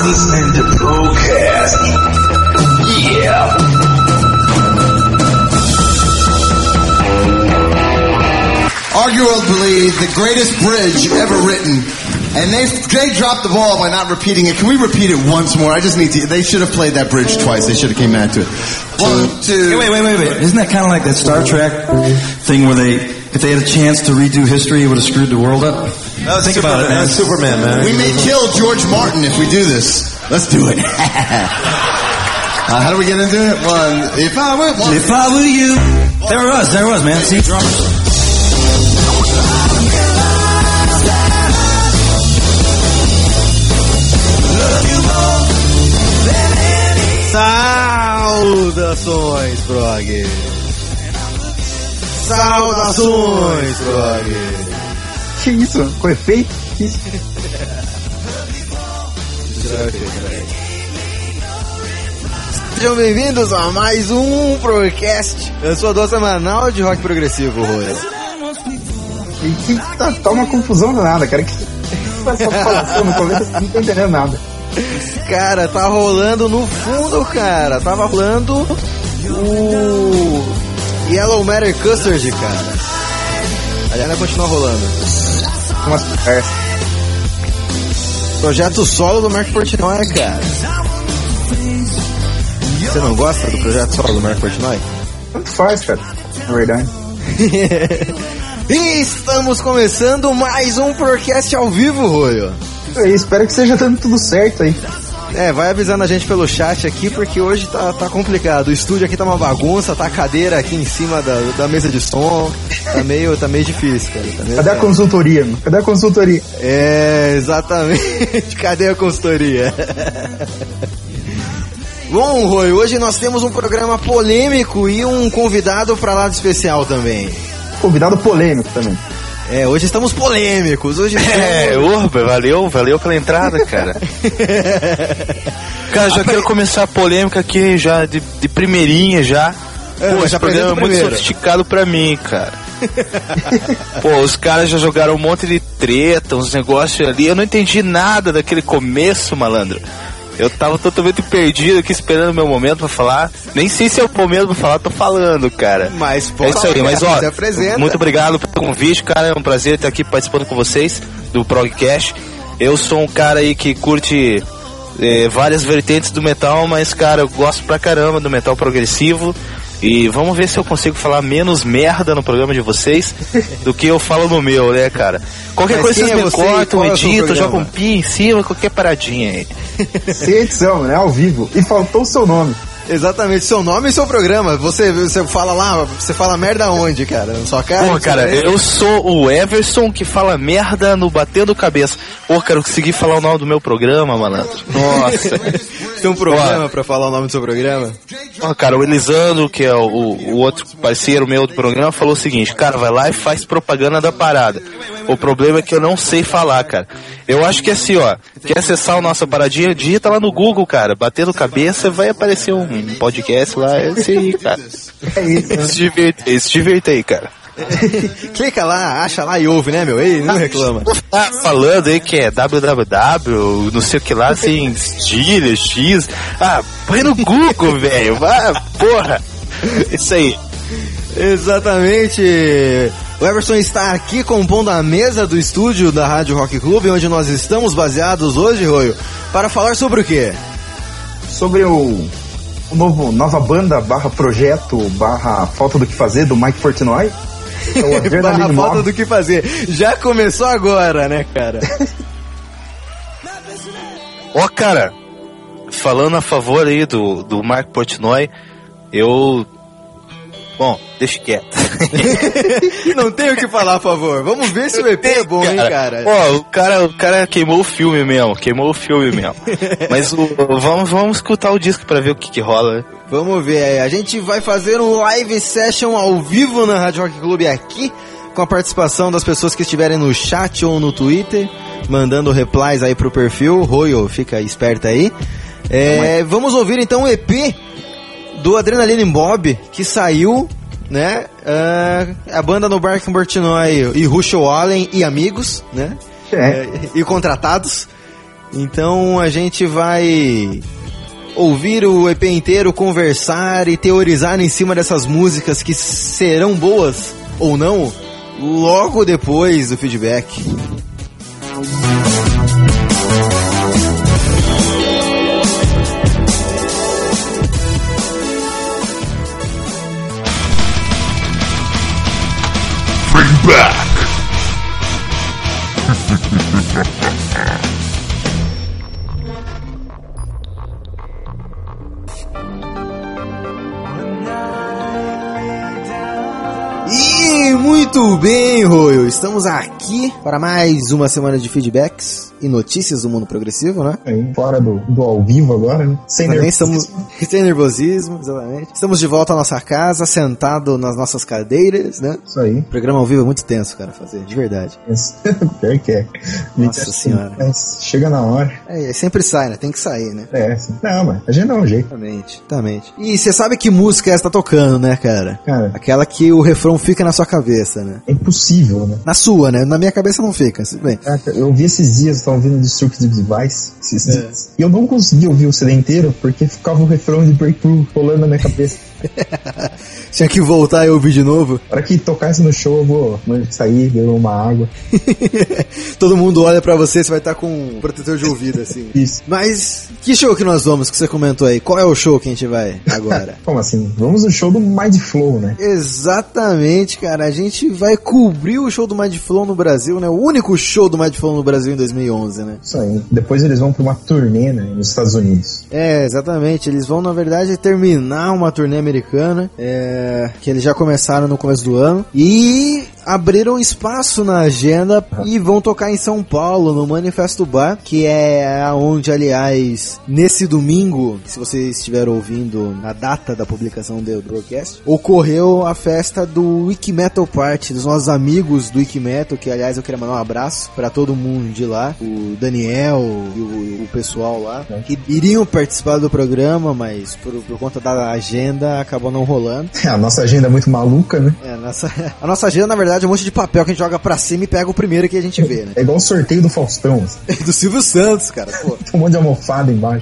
listening to Procast. Yeah. Arguably the greatest bridge ever written. And they dropped the ball by not repeating it. Can we repeat it once more? I just need to. They should have played that bridge twice. They should have came back to it. 1, 2. Hey, wait. Isn't that kind of like that Star Trek thing where if they had a chance to redo history, it would have screwed the world up? Think about it, man. That's Superman, man. We may kill George Martin if we do this. Let's do it. How do we get into it? If I were you. There it was, man. See, drummers. Saudações, prog! Saudações, prog! Que isso? Com efeito? Que isso? Sejam bem-vindos a mais um Procast. Eu sou a dose semanal de rock progressivo, Roy. E tá uma confusão danada, cara. Que essa falação no começo, não tô entendendo nada. Cara, tá rolando no fundo, cara. Tava rolando o Yellow Matter Custard, cara. Aliás, vai continuar rolando. Umas conversas. Projeto solo do Mark Portnoy, cara. Você não gosta do projeto solo do Mark Portnoy? Tanto faz, cara. Na verdade. E estamos começando mais um Procast ao vivo, Royo. Espero que esteja dando tudo certo aí. Vai avisando a gente pelo chat aqui, porque hoje tá complicado. O estúdio aqui tá uma bagunça, tá a cadeira aqui em cima da mesa de som. Tá meio difícil, cara. Cadê a consultoria, mano? Cadê a consultoria? Exatamente. Cadê a consultoria? Bom, Roy, hoje nós temos um programa polêmico e um convidado pra lá de especial também. Convidado polêmico também. Hoje estamos polêmicos. Valeu pela entrada, cara. Cara, já quero começar a polêmica aqui já de primeirinha já. Pô, esse programa é muito sofisticado pra mim, cara. Pô, os caras já jogaram um monte de treta, uns negócios ali. Eu não entendi nada daquele começo, malandro. Eu tava totalmente perdido aqui esperando o meu momento pra falar. Nem sei se é o momento pra falar, tô falando, cara. Mas pô, é isso aí, mas ó, muito obrigado pelo convite, cara. É um prazer estar aqui participando com vocês do Progcast. Eu sou um cara aí que curte várias vertentes do metal, mas, cara, eu gosto pra caramba do metal progressivo. E vamos ver se eu consigo falar menos merda no programa de vocês do que eu falo no meu, né, cara? Qualquer coisa vocês me cortam, editam, jogam um pi em cima, qualquer paradinha aí. Sem edição, né? Ao vivo. E faltou o seu nome. Exatamente, seu nome e seu programa. Você fala lá, você fala merda onde, cara? Na sua cara? Pô, cara, eu sou o Everson que fala merda no Batendo Cabeça. Pô, cara, eu consegui falar o nome do meu programa, malandro. Nossa. Tem um programa pra falar o nome do seu programa? Ó, cara, o Elisandro, que é o outro parceiro meu do programa, falou o seguinte: cara, vai lá e faz propaganda da parada. O problema é que eu não sei falar, cara. Eu acho que assim, ó, quer acessar a nossa paradinha, digita lá no Google, cara, Batendo Cabeça, vai aparecer um podcast lá, é esse aí, cara. É isso. Se diverte aí, cara. Clica lá, acha lá e ouve, né, meu? Ei, não reclama. Tá falando aí que é www, não sei o que lá, assim, gíria, X. Põe no Google, velho. Porra. Isso aí. Exatamente. O Everson está aqui compondo a mesa do estúdio da Rádio Rock Club, onde nós estamos baseados hoje, Royo, para falar sobre o quê? Sobre nova banda / projeto / falta do que fazer do Mike Portnoy. Barra falta do que fazer. Já começou agora, né, cara? Ó, cara, falando a favor aí do Mark Portnoy, bom, deixa quieto. Não tenho o que falar a favor. Vamos ver se o EP é bom, hein, cara. Ó, o cara queimou o filme mesmo. Mas vamos escutar o disco pra ver o que rola, né? Vamos ver, a gente vai fazer um live session ao vivo na Rádio Rock Club aqui, com a participação das pessoas que estiverem no chat ou no Twitter, mandando replies aí pro perfil. Royo, fica esperto aí. Vamos ouvir então o EP do Adrenaline Mob, que saiu, né? A banda no Mark Portnoy e Russell Allen e amigos, né? E contratados. Então a gente vai ouvir o EP inteiro, conversar e teorizar em cima dessas músicas que serão boas ou não, logo depois do feedback. Feedback. E muito bem, Royo, estamos aqui para mais uma semana de feedbacks e notícias do mundo progressivo, né? Aí, fora do ao vivo agora, né? Sem nervosismo, exatamente. Estamos de volta à nossa casa, sentado nas nossas cadeiras, né? Isso aí. O programa ao vivo é muito tenso, cara, fazer, de verdade. Pior que é. Nossa senhora. Chega na hora. Sempre sai, né? Tem que sair, né? Não, mas a gente dá um jeito. Exatamente. E você sabe que música essa tá tocando, né, cara? Aquela que o refrão fica na sua cabeça, né? É impossível, né? Na sua, né? Na minha cabeça não fica, bem. Eu vi esses dias, tava ouvindo Destructive Device, e eu não consegui ouvir o CD inteiro, porque ficava o refrão de Breakthrough rolando na minha cabeça. Tinha que voltar e ouvir de novo. Para que tocasse no show, eu vou sair, beber uma água. Todo mundo olha pra você vai estar com um protetor de ouvido, assim. Isso. Mas que show que nós vamos, que você comentou aí? Qual é o show que a gente vai agora? Como assim? Vamos no show do Mind Flow, né? Exatamente, cara. A gente vai cobrir o show do Mind Flow no Brasil, né? O único show do Mind Flow no Brasil em 2011, né? Isso aí. Depois eles vão pra uma turnê, né? Nos Estados Unidos. Exatamente. Eles vão, na verdade, terminar uma turnê americana, que eles já começaram no começo do ano, e abriram espaço na agenda e vão tocar em São Paulo, no Manifesto Bar, que é onde, aliás, nesse domingo, se você estiver ouvindo na data da publicação do broadcast, ocorreu a festa do Wiki Metal Party, dos nossos amigos do Wiki Metal, que, aliás, eu queria mandar um abraço pra todo mundo de lá, o Daniel e o pessoal lá, que iriam participar do programa, mas por conta da agenda acabou não rolando. A nossa agenda é muito maluca, né? A nossa agenda, na verdade, é um monte de papel que a gente joga pra cima e pega o primeiro que a gente vê, né? É igual o sorteio do Faustão. Assim. Do Silvio Santos, cara, pô. Tem um monte de almofada embaixo.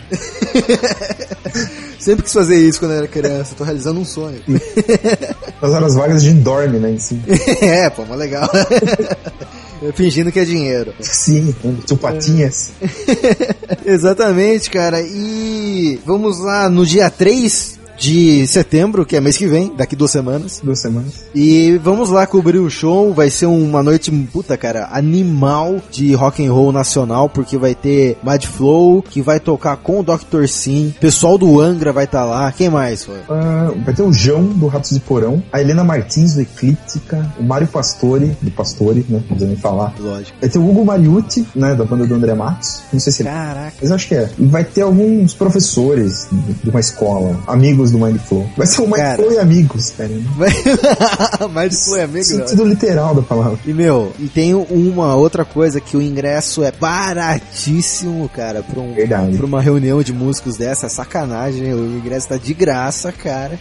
Sempre quis fazer isso quando eu era criança, tô realizando um sonho. Nas horas vagas a gente dorme, né, em cima. Pô, mas legal. Fingindo que é dinheiro. Sim, chupatinhas. Exatamente, cara. E vamos lá no dia 3 de setembro, que é mês que vem, daqui 2 semanas. 2 semanas. E vamos lá cobrir o show, vai ser uma noite, puta cara, animal de rock and roll nacional, porque vai ter Mad Flow, que vai tocar com o Dr. Sim, pessoal do Angra vai estar lá, quem mais foi? Vai ter o João, do Ratos de Porão, a Helena Martins, do Eclíptica, o Mário Pastore, do Pastore, né, não precisa nem falar. Lógico. Vai ter o Hugo Mariucci, né, da banda do André Matos, não sei se Caraca. Mas acho que é. E vai ter alguns professores de uma escola, amigos do Mind Flow. Vai ser o Mind Flow e amigos, cara. Mind Flow e amigos? Sentido literal da palavra. E tem uma outra coisa, que o ingresso é baratíssimo, cara, pra uma reunião de músicos dessa, é sacanagem, o ingresso tá de graça, cara.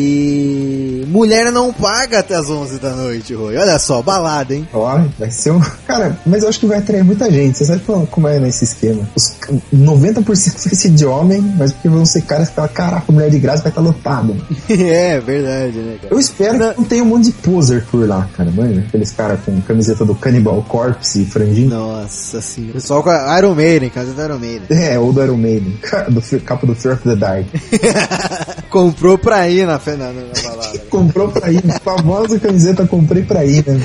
E mulher não paga até as 11 da noite, Roy. Olha só, balada, hein? Ó, vai ser um... Cara, mas eu acho que vai atrair muita gente. Você sabe como é nesse esquema? 90% vai ser de homem, mas porque vão ser caras que falam, caraca, mulher de graça vai estar lotado. É verdade, né, cara? Eu espero que não tenha um monte de poser por lá, cara, mano. Aqueles caras com camiseta do Cannibal Corpse e franjinho. Nossa senhora. Pessoal com a Iron Maiden, camiseta do Iron Maiden. Ou do Iron Maiden. Capa do Fear of the Dark. Comprou pra ir na balada. Comprou pra ir. Famosa camiseta, comprei pra ir, né?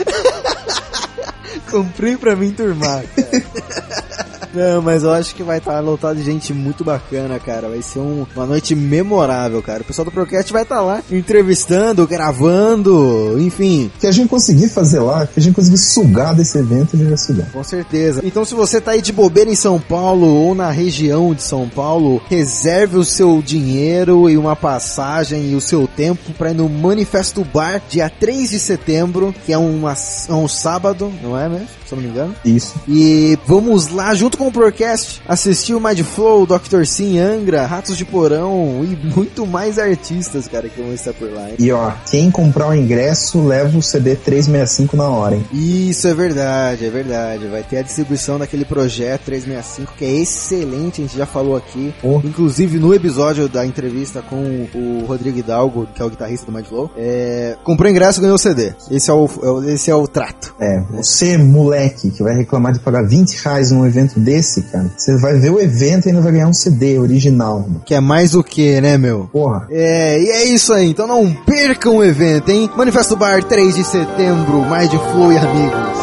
Comprei pra me enturmar, cara. Não, mas eu acho que vai estar lotado de gente muito bacana, cara. Vai ser uma noite memorável, cara. O pessoal do Procast vai estar lá entrevistando, gravando, enfim. Que a gente conseguir fazer lá, que a gente conseguir sugar desse evento, a gente vai sugar. Com certeza. Então, se você tá aí de bobeira em São Paulo ou na região de São Paulo, reserve o seu dinheiro e uma passagem e o seu tempo pra ir no Manifesto Bar, dia 3 de setembro, que é um sábado, não é mesmo? Se eu não me engano. Isso. E vamos lá junto com com o Procast, assistiu Mind Flow, Dr. Sim, Angra, Ratos de Porão e muito mais artistas, cara, que vão estar por lá, hein? E ó, quem comprar o ingresso leva o CD 365 na hora, hein? Isso é verdade. Vai ter a distribuição daquele projeto 365, que é excelente, a gente já falou aqui. Inclusive no episódio da entrevista com o Rodrigo Hidalgo, que é o guitarrista do Mind Flow, comprou ingresso e ganhou o CD. Esse é o trato. Você, moleque, que vai reclamar de pagar R$20 num evento desse, cara, você vai ver o evento e ainda vai ganhar um CD original, mano. Que é mais o que, né, meu? Porra. E é isso aí, então não percam o evento, hein? Manifesto Bar, 3 de setembro, Mind Flow e amigos.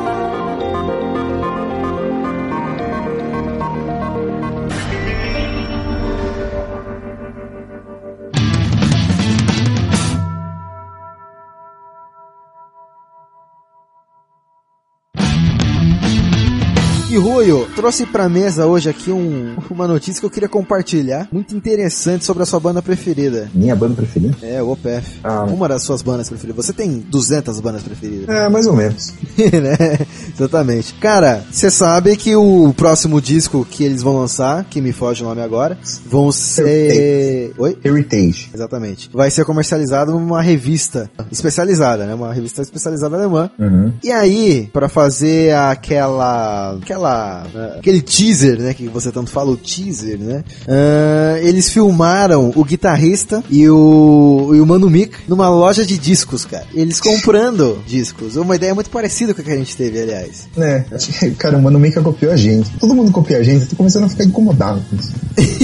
E Ruyo, trouxe pra mesa hoje aqui uma notícia que eu queria compartilhar, muito interessante, sobre a sua banda preferida. Minha banda preferida? É, o Opeth. Uma das suas bandas preferidas. Você tem 200 bandas preferidas? Mais ou menos. Né? Exatamente. Cara, você sabe que o próximo disco que eles vão lançar, que me foge o nome agora, vão ser... Oi? Heritage. Exatamente. Vai ser comercializado numa revista especializada, né? Uma revista especializada alemã. Uhum. E aí, pra fazer aquele teaser, né, que você tanto fala, o teaser, né, eles filmaram o guitarrista e o Manu Mika numa loja de discos, cara, eles comprando discos, uma ideia muito parecida com a que a gente teve, aliás. Cara, o Manu Mika copiou a gente, todo mundo copia a gente, eu tô começando a ficar incomodado com isso.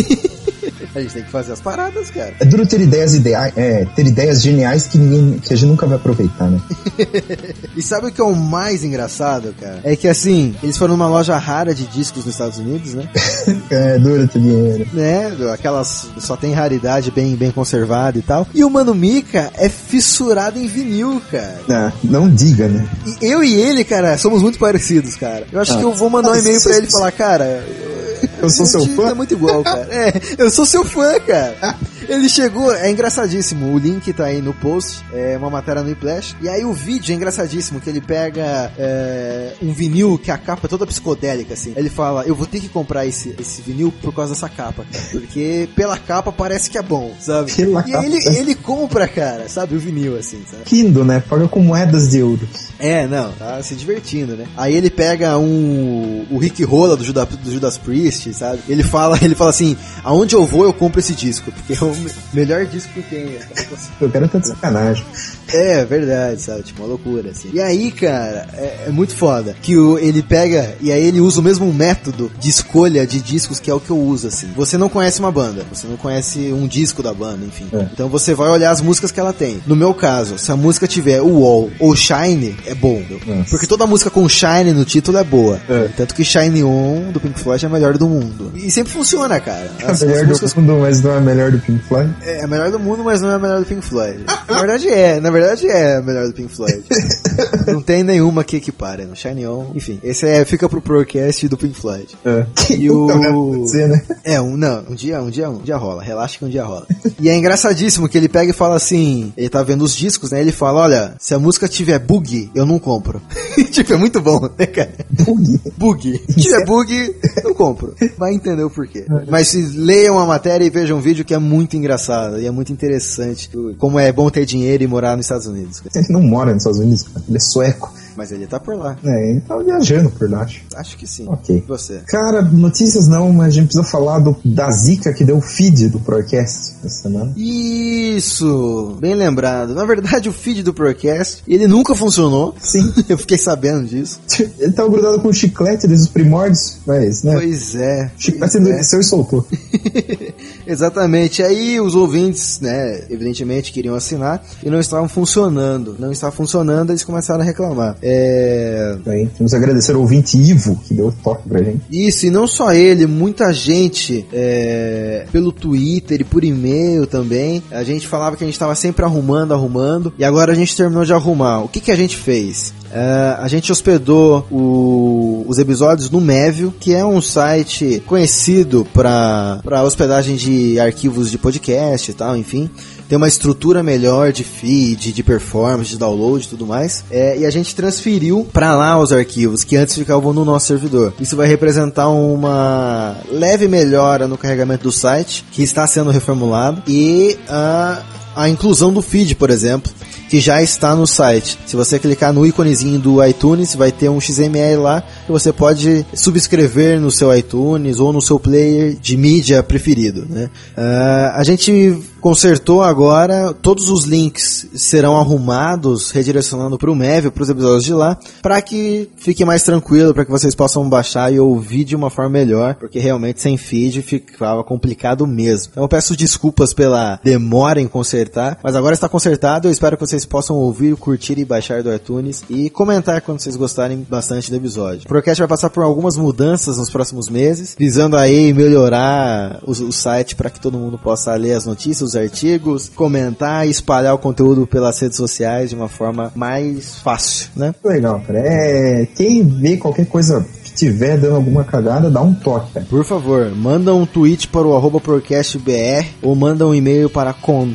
A gente tem que fazer as paradas, cara. É duro ter ideias geniais que a gente nunca vai aproveitar, né? E sabe o que é o mais engraçado, cara? É que assim, eles foram numa loja rara de discos nos Estados Unidos, né? É duro ter dinheiro. Né? Aquelas só tem raridade bem conservada e tal. E o Manu Mika é fissurado em vinil, cara. Não diga, né? E eu e ele, cara, somos muito parecidos, cara. Eu acho que eu vou mandar um e-mail pra ele e falar, cara... Eu sou seu fã? É muito igual, cara. Eu sou seu fã, cara. Ele chegou, é engraçadíssimo, o link tá aí no post, é uma matéria no Iplash, e aí o vídeo é engraçadíssimo, que ele pega um vinil que a capa é toda psicodélica, assim. Ele fala, eu vou ter que comprar esse vinil por causa dessa capa, cara, porque pela capa parece que é bom, sabe? E aí ele compra, cara, sabe, o vinil, assim, sabe? Rindo, né? Paga com moedas de euros. Tá se divertindo, né? Aí ele pega o Rick Rolla do Judas Priest, sabe? Ele fala assim, aonde eu vou eu compro esse disco, porque é o melhor disco que tem. Eu quero estar de sacanagem. É verdade, sabe? Tipo, uma loucura, assim. E aí, cara, é muito foda. Que ele pega e aí ele usa o mesmo método de escolha de discos que é o que eu uso, assim. Você não conhece uma banda, você não conhece um disco da banda, enfim. Então você vai olhar as músicas que ela tem. No meu caso, se a música tiver o Wall ou Shine, é bom. Porque toda música com Shine no título é boa. Tanto que Shine On, do Pink Floyd, é a melhor do mundo. E sempre funciona, cara. É melhor do mundo, mas não é a melhor do Pink Floyd? É a melhor do mundo, mas não é a melhor do Pink Floyd. Na verdade é a melhor do Pink Floyd. Não tem nenhuma que equipare, no Shine On. Enfim, esse fica pro Procast do Pink Floyd. E um dia rola. Relaxa que um dia rola. E é engraçadíssimo que ele pega e fala assim, ele tá vendo os discos, né? Ele fala, olha, se a música tiver bug, eu não compro. Tipo, é muito bom, né, cara? Bug. Se tiver bug, eu compro. Vai entender o porquê. Mas leiam a matéria e vejam um vídeo que é muito engraçado e é muito interessante. Como é bom ter dinheiro e morar nos Estados Unidos. Ele não mora nos Estados Unidos, cara. Ele é sueco. Mas ele tá por lá. Ele tá viajando por lá, acho. Acho que sim. Ok. E você? Cara, notícias não, mas a gente precisa falar da zica que deu o feed do Procast essa semana. Isso! Bem lembrado. Na verdade, o feed do Procast, ele nunca funcionou. Sim. Eu fiquei sabendo disso. Ele tava grudado com um chiclete desde os primórdios, mas, né? Pois é. O chiclete endureceu e soltou. Exatamente. Aí os ouvintes, né, evidentemente queriam assinar e não estavam funcionando. Não estava funcionando, eles começaram a reclamar. Vamos agradecer ao ouvinte Ivo, que deu o toque pra gente. Isso, e não só ele, muita gente pelo Twitter e por e-mail também. A gente falava que a gente estava sempre arrumando, e agora a gente terminou de arrumar. O que a gente fez? A gente hospedou os episódios no Mévio, que é um site conhecido para hospedagem de arquivos de podcast e tal, enfim. ter uma estrutura melhor de feed, de performance, de download e tudo mais. E a gente transferiu para lá os arquivos que antes ficavam no nosso servidor. Isso vai representar uma leve melhora no carregamento do site, que está sendo reformulado, e a inclusão do feed, por exemplo, que já está no site. Se você clicar no íconezinho do iTunes, vai ter um XML lá que você pode subscrever no seu iTunes ou no seu player de mídia preferido, né? A gente consertou agora, todos os links serão arrumados, redirecionando para o Mévio, para os episódios de lá, para que fique mais tranquilo, para que vocês possam baixar e ouvir de uma forma melhor, porque realmente sem feed ficava complicado mesmo. Então eu peço desculpas pela demora em consertar, mas agora está consertado. Eu espero que vocês possam ouvir, curtir e baixar do iTunes e comentar quando vocês gostarem bastante do episódio. O Procast vai passar por algumas mudanças nos próximos meses, visando aí melhorar o site para que todo mundo possa ler as notícias, os artigos, comentar e espalhar o conteúdo pelas redes sociais de uma forma mais fácil, né? Legal, cara. Quem vê qualquer coisa que tiver dando alguma cagada, dá um toque, cara. Por favor, manda um tweet para o @procastbr ou manda um e-mail para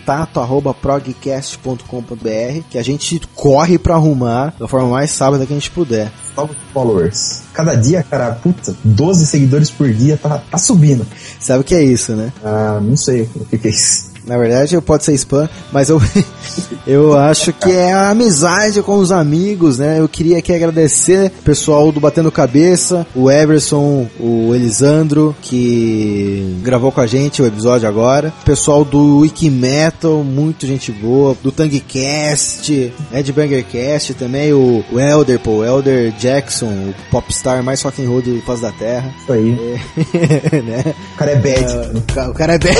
contato@progcast.com.br, que a gente corre para arrumar da forma mais sábia que a gente puder. Novos followers. Cada dia, cara, 12 seguidores por dia, tá subindo. Sabe o que é isso, né? Não sei o que é isso. Na verdade, pode ser spam, mas eu acho que é a amizade com os amigos, né? Eu queria aqui agradecer o pessoal do Batendo Cabeça, o Everson, o Elisandro, que gravou com a gente o episódio agora, o pessoal do Wikimetal, muito gente boa, do Tangcast, Headbangercast também, o Elder, o Elder Jackson, o popstar mais rock'n'roll do face da Terra. Isso aí. Né? O cara é bad. O cara é bad.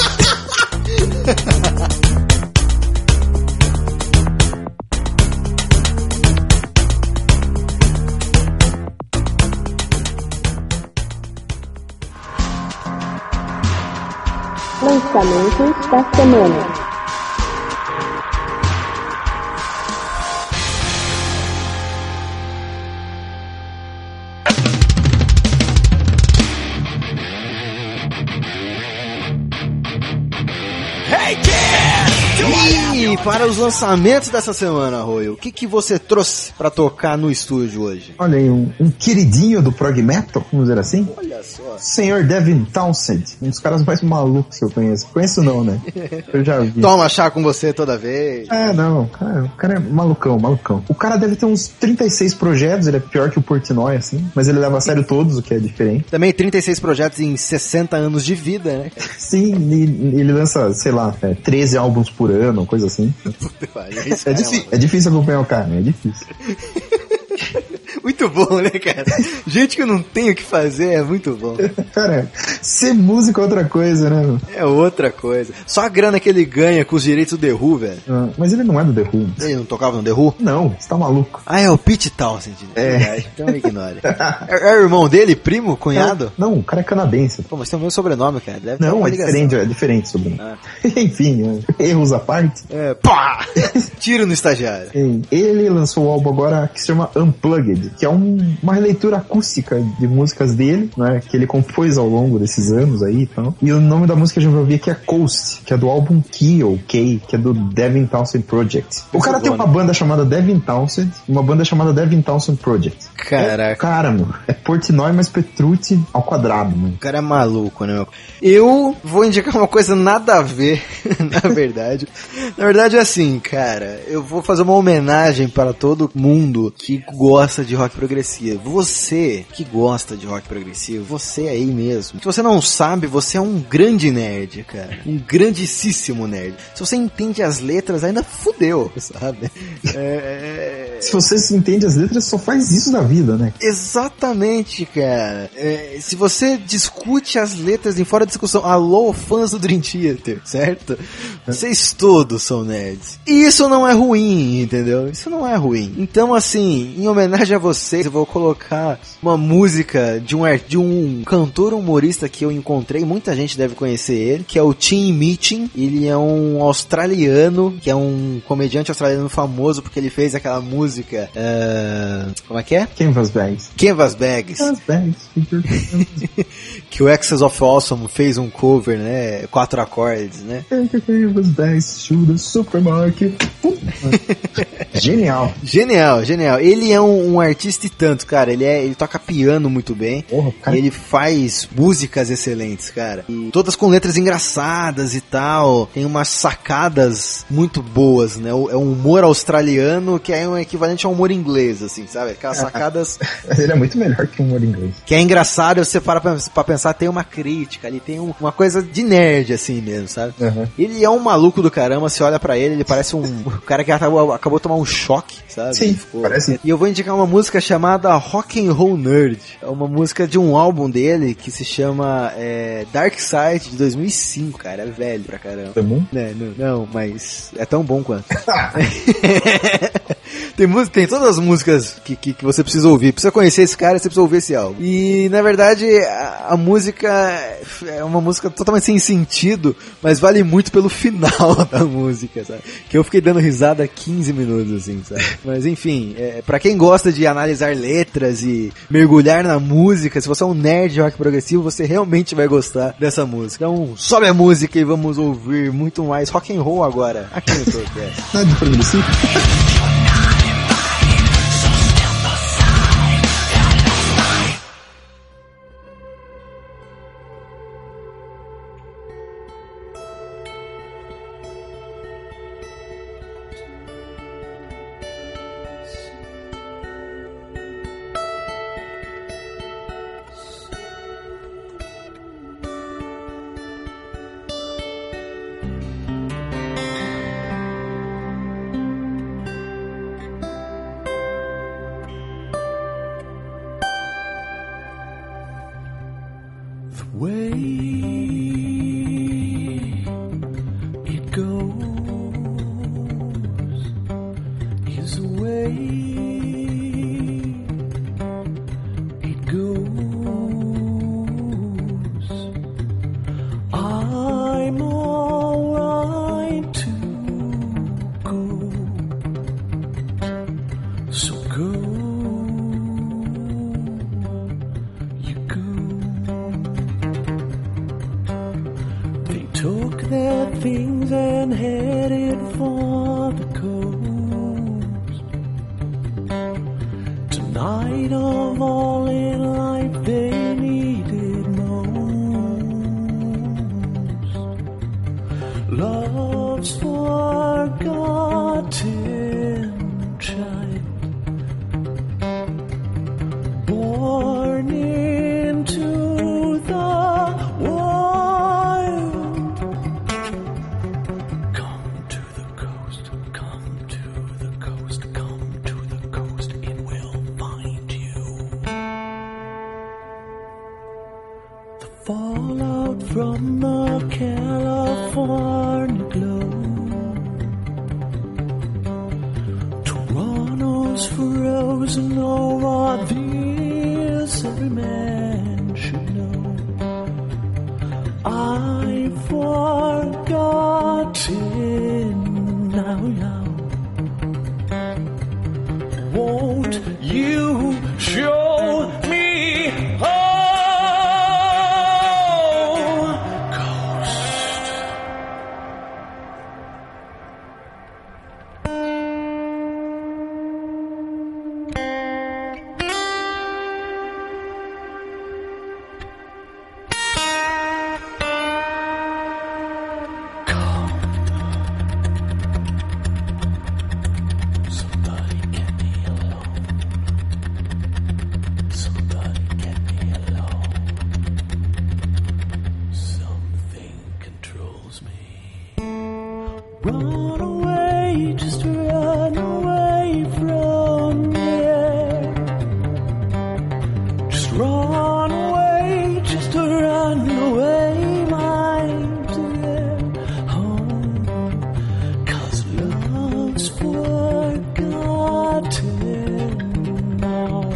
Lançamentos da semana. E para os lançamentos dessa semana, Roy, o que você trouxe pra tocar no estúdio hoje? Olha aí, um queridinho do prog metal, vamos dizer assim. Olha só. Senhor Devin Townsend, um dos caras mais malucos que eu conheço. Conheço não, né? Eu já vi. Toma chá com você toda vez. Não, o cara é malucão. O cara deve ter uns 36 projetos, ele é pior que o Portnoy, assim, mas ele leva a sério todos, o que é diferente. Também 36 projetos em 60 anos de vida, né? Sim, ele lança, sei lá, 13 álbuns por ano, coisa assim. É difícil acompanhar o cara, né? É difícil. Muito bom, né, cara? Gente que eu não tenho o que fazer é muito bom. Cara, ser músico é outra coisa, né? É outra coisa. Só a grana que ele ganha com os direitos do The Who, velho. Mas ele não é do The Who. Ele não tocava no The Who? Não, você tá maluco. É o Pete Townsend. Então ignore. É o irmão dele, primo, cunhado? Não, o cara é canadense. Pô, mas tem o meu sobrenome, cara. Deve não, é diferente o sobrenome. Enfim, erros à parte. Pá! Tiro no estagiário. Ele lançou o álbum agora que se chama Unplugged, que é uma releitura acústica de músicas dele, né, que ele compôs ao longo desses anos aí e tal. E o nome da música que a gente vai ouvir aqui é Coast, que é do álbum Key, que é do Devin Townsend Project. O cara tem uma banda chamada Devin Townsend, uma banda chamada Devin Townsend Project. Caraca. Cara, meu, é Portnoy mais Petrucci ao quadrado, mano. O cara é maluco, né, meu? Eu vou indicar uma coisa nada a ver, na verdade. Na verdade é assim, cara, eu vou fazer uma homenagem para todo mundo que gosta de rock progressivo. Você que gosta de rock progressivo, você aí mesmo. Se você não sabe, você é um grande nerd, cara. Um grandíssimo nerd. Se você entende as letras, ainda fudeu, sabe? Se você entende as letras, só faz isso na vida, né? Exatamente, cara. Se você discute as letras em fora de discussão, alô, fãs do Dream Theater, certo? Vocês todos são nerds. E isso não é ruim, entendeu? Isso não é ruim. Então, assim, em homenagem a vocês, eu vou colocar uma música de um cantor humorista que eu encontrei, muita gente deve conhecer ele, que é o Tim Minchin. Ele é um australiano, que é um comediante australiano famoso porque ele fez aquela música, como é que é? Canvas Bags. Que o Excess of Awesome fez um cover, né? 4 acordes, né? Canvas Bags, shoot supermarket. Genial. Ele é um artista e tanto, cara. Ele toca piano muito bem. Cara. Ele faz músicas excelentes, cara. E todas com letras engraçadas e tal. Tem umas sacadas muito boas, né? É um humor australiano que é um equivalente ao humor inglês, assim, sabe? Aquelas sacadas... Ele é muito melhor que o humor inglês. Que é engraçado, você para pra pensar, tem uma crítica ali, tem uma coisa de nerd, assim mesmo, sabe? Uhum. Ele é um maluco do caramba, você olha pra ele parece um cara que acabou de tomar um choque, sabe? Sim, parece. E eu vou indicar uma música chamada Rock and Roll Nerd. É uma música de um álbum dele que se chama Dark Side, de 2005, cara. É velho pra caramba. É bom? Não, mas é tão bom quanto. Tem todas as músicas que você precisa ouvir. Precisa conhecer esse cara, você precisa ouvir esse álbum. E, na verdade, a música é uma música totalmente sem sentido, mas vale muito pelo final da música, sabe? Que eu fiquei dando risada 15 minutos, assim, sabe? Mas, enfim, pra quem gosta de analisar letras e mergulhar na música, se você é um nerd de rock progressivo, você realmente vai gostar dessa música. Então, sobe a música e vamos ouvir muito mais rock and roll agora, aqui no podcast. Nada de progressivo? Forgotten now.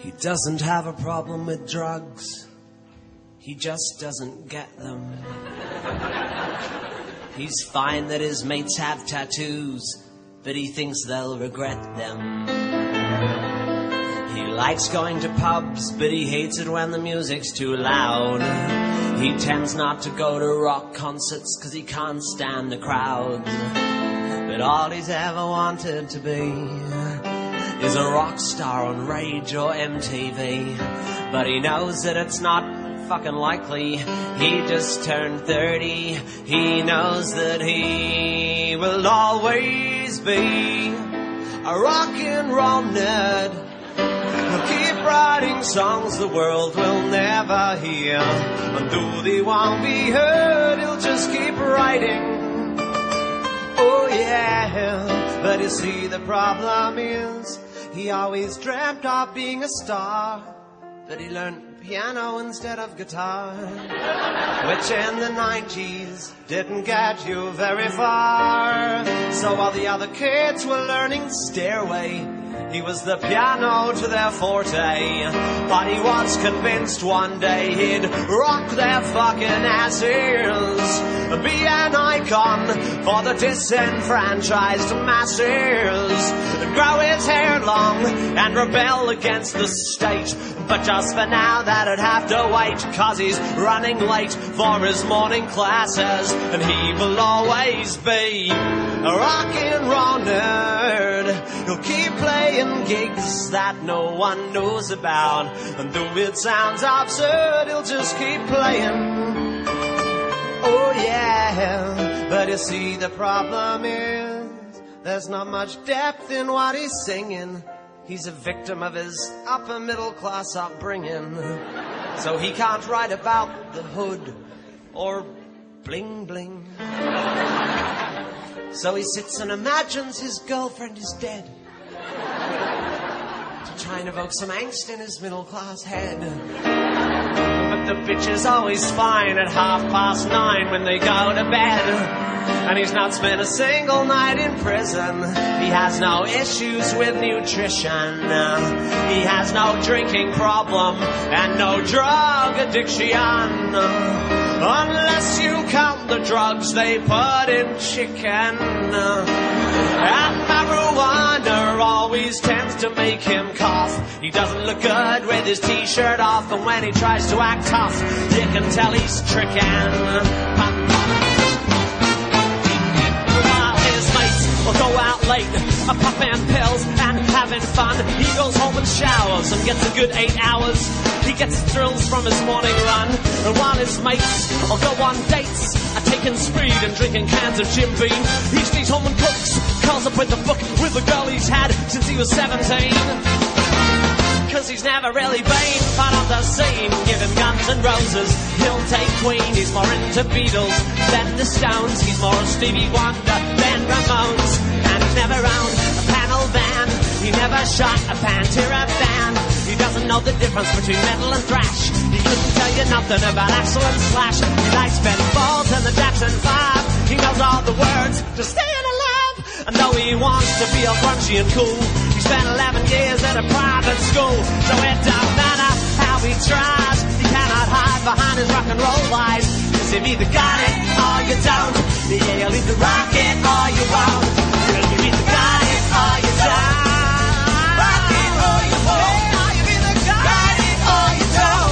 He doesn't have a problem with drugs. He just doesn't get them. He's fine that his mates have tattoos, but he thinks they'll regret them. He likes going to pubs, but he hates it when the music's too loud. He tends not to go to rock concerts, 'cause he can't stand the crowds. But all he's ever wanted to be is a rock star on Rage or MTV. But he knows that it's not fucking likely. He just turned 30. He knows that he will always be a rock and roll nerd. He'll keep writing songs the world will never hear, and though they won't be heard, he'll just keep writing. Oh yeah, but you see the problem is he always dreamt of being a star, but he learned piano instead of guitar, which in the 90s didn't get you very far. So while the other kids were learning Stairway, he was the piano to their forte. But he was convinced one day he'd rock their fucking asses, be an icon for the disenfranchised masses, grow his hair long and rebel against the state. But just for now that'd have to wait, 'cause he's running late for his morning classes, and he will always be a rock and roll nerd. He'll keep playing gigs that no one knows about, and though it sounds absurd, he'll just keep playing. Oh yeah, but you see the problem is there's not much depth in what he's singing. He's a victim of his upper middle class upbringing, so he can't write about the hood or bling bling. So he sits and imagines his girlfriend is dead, to try and evoke some angst in his middle class head. But the bitch is always fine at 9:30 when they go to bed. And he's not spent a single night in prison. He has no issues with nutrition. He has no drinking problem and no drug addiction, unless you count the drugs they put in chicken. And marijuana always tends to make him cough. He doesn't look good with his t-shirt off, and when he tries to act tough, you can tell he's tricking. Will go out late, popping pills and having fun. He goes home and showers and gets a good 8 hours. He gets thrills from his morning run, and while his mates will go on dates, taking speed and drinking cans of Jim Beam, he stays home and cooks, curls up with the book with the girl he's had since he was 17. 'Cause he's never really been part of the scene. Give him Guns N' Roses, he'll take Queen. He's more into Beatles than the Stones. He's more Stevie Wonder than Ramones. And he's never owned a panel van. He never shot a Pantera fan. He doesn't know the difference between metal and thrash. He couldn't tell you nothing about Axl and Slash. He likes Ben Folds and the Jackson 5. He knows all the words to Staying Alive. And though he wants to be all grungy and cool, he spent 11 years at a private school. So it don't matter how he tries, he cannot hide behind his rock and roll lies. 'Cause you've either got it or you don't. Yeah, you'll either rock it or you won't. You've either got it or you don't. Rock it or you won't. You've either got it or you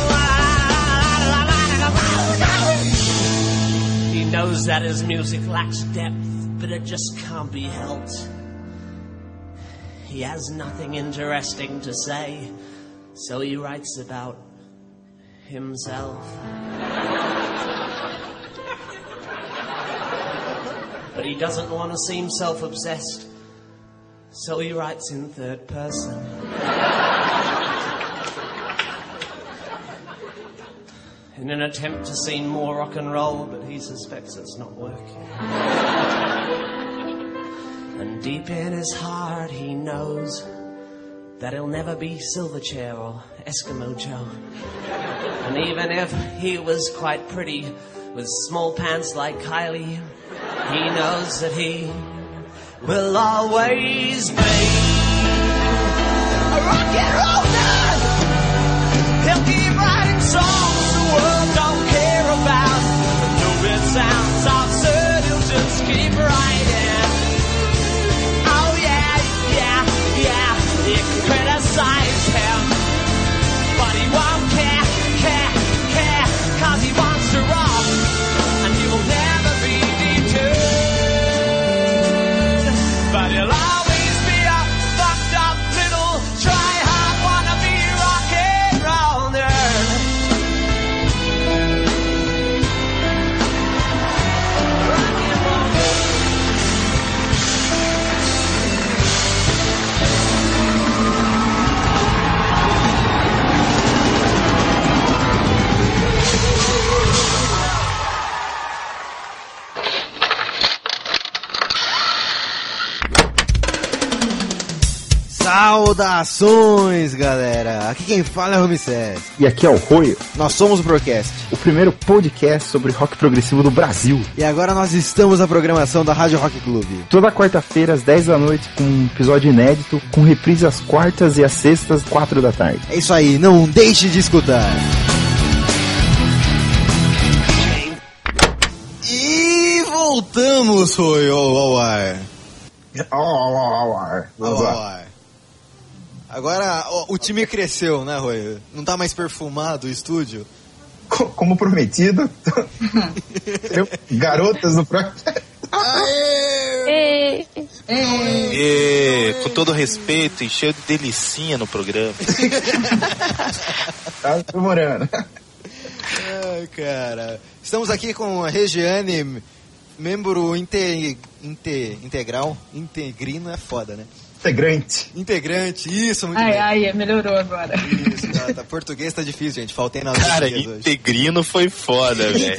don't. He knows that his music lacks depth, but it just can't be helped. He has nothing interesting to say, so he writes about himself. But he doesn't want to seem self-obsessed, so he writes in third person. In an attempt to seem more rock and roll, but he suspects it's not working. And deep in his heart he knows that he'll never be Silverchair or Eskimo Joe. And even if he was quite pretty with small pants like Kylie, he knows that he will always be a rock and roll nerd. criticize him, but he won't care, 'cause he wants to rock, and he will never be deterred. But he'll always be a fucked up little try-hard wannabe rock and roll nerd. Rock and roll nerd. Saudações, galera! Aqui quem fala é o Ramsés. E aqui é o Roio, Nós somos o Procast. o primeiro podcast sobre rock progressivo do Brasil. E agora nós estamos na programação da Rádio Rock Club. Toda quarta-feira às 10 da noite com um episódio inédito, com reprise às quartas e às sextas, 4 da tarde. É isso aí, não deixe de escutar. E voltamos, Royo, ao ar. Vamos lá. Agora o time cresceu, né, Roy? Não tá mais perfumado o estúdio? Como prometido, garotas do próprio. Com todo respeito, encheu de delicinha no programa. Tá demorando. Ai, cara. Estamos aqui com a Regiane, membro integral. Integrino é foda, né? Integrante, isso, muito bem. Ai, melhorou agora. Isso, tá, português tá difícil, gente. Faltei na Cara, hoje. integrino foi foda, velho.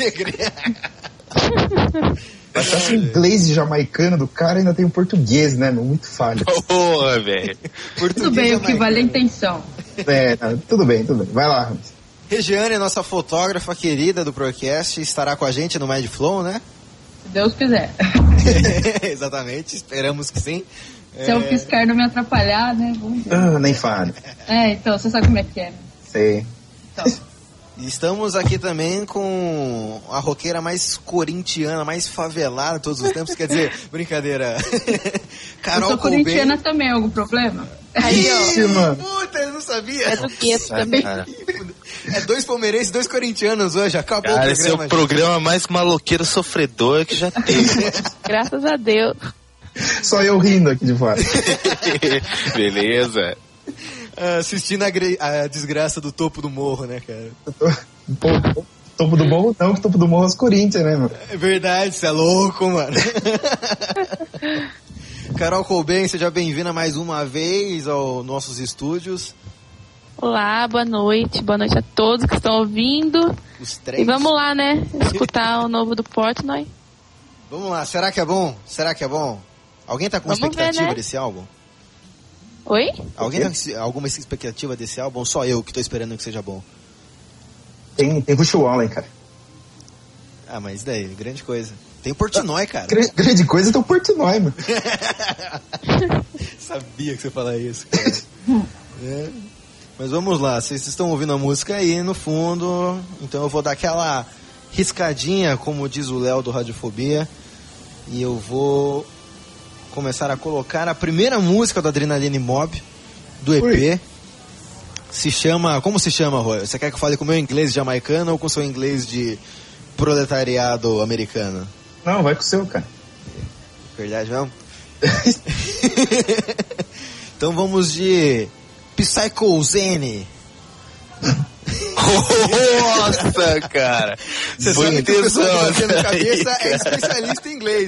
Mas esse inglês jamaicano do cara ainda tem o português, né? Muito falha. Porra, velho. Tudo bem, o que vale é a intenção. Tudo bem. Vai lá, Ramos. Regiane, nossa fotógrafa querida do Procast, estará com a gente no Mad Flow, né? Se Deus quiser. Exatamente, esperamos que sim. Se eu piscar não me atrapalhar, né? Vamos ver. Nem fale. Então, você sabe como é que é, né? Sei. Então. Estamos aqui também com a roqueira mais corintiana, mais favelada de todos os tempos, quer dizer, brincadeira. Carol eu sou Colbert. corintiana também, algum problema? Aí, Ixi, mano. Puta, eu não sabia. É do Gueto também. Cara, É 2 palmeirenses e 2 corintianos hoje, acabou cara, o esse é o programa. programa mais maloqueiro sofredor que já teve. Graças a Deus. Só eu rindo aqui de fora. Beleza. Assistindo a desgraça do topo do morro, né, cara? Topo do morro não, que topo do morro é os Corinthians, né, mano? É verdade, você é louco, mano. Carol Colbert, seja bem-vinda mais uma vez aos nossos estúdios. Olá, boa noite a todos que estão ouvindo. Os 3. E vamos lá, né? Escutar o novo do Portnoy. Vamos lá, será que é bom? Alguém tá com Vamos expectativa ver, né? desse álbum? Oi? Alguém tá com alguma expectativa desse álbum? Só eu que tô esperando que seja bom. Tem Rush Wallen, cara. Ah, mas daí, grande coisa. Tem o Portnoy, cara. Grande coisa tem o Portnoy, mano. Sabia que você ia falar isso, cara. É. Mas vamos lá, vocês estão ouvindo a música aí no fundo, então eu vou dar aquela riscadinha, como diz o Léo do Radiofobia, e eu vou começar a colocar a primeira música do Adrenaline Mob, do EP. Ui. Como se chama, Roy? Você quer que eu fale com o meu inglês jamaicano ou com o seu inglês de proletariado americano? Não, vai com o seu, cara. Verdade mesmo? Então vamos de Psycho Zen. Nossa, cara. Você Foi sabe que a pessoa que tá tendo cabeça aí, é especialista em inglês.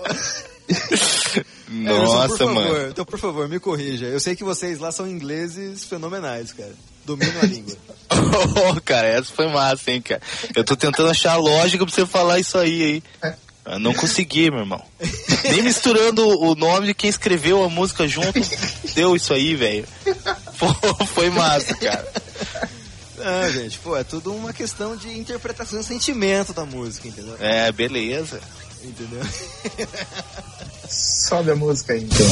Nossa, por mano. favor, então, por favor, me corrija. Eu sei que vocês lá são ingleses fenomenais, cara. Dominam a língua. Cara, essa foi massa, hein, cara. Eu tô tentando achar a lógica pra você falar isso aí, hein. Eu não consegui, meu irmão. Nem misturando o nome de quem escreveu a música junto, deu isso aí, velho. Foi massa, cara. Ah, gente, é tudo uma questão de interpretação e sentimento da música, entendeu? É, beleza. Entendeu? Sobe a música aí, então.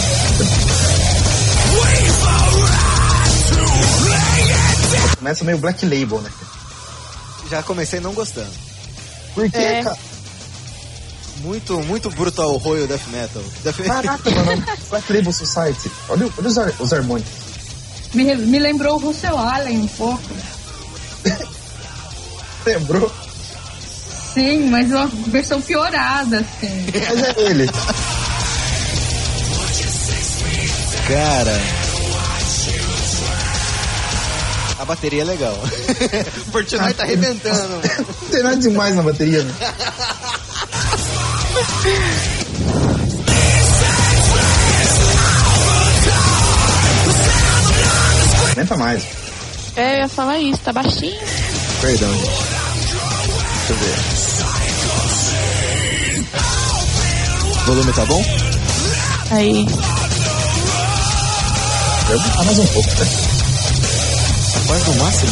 Começa meio Black Label, né? Já comecei não gostando. Por quê, cara? Muito brutal Royal Death Metal. Caraca, mano. Black Label Society. Olha os harmônicos. Me lembrou o Russell Allen um pouco. Lembrou? Sim, mas uma versão piorada, assim. Mas é ele. Cara, a bateria é legal. O Portnoy tá arrebentando. Não tem nada demais na bateria, né? Aumenta mais. Eu ia falar isso, tá baixinho. Perdão, gente. Deixa eu ver. O volume tá bom? Aí. Vai aumentar mais um pouco, né? Tá quase no máximo.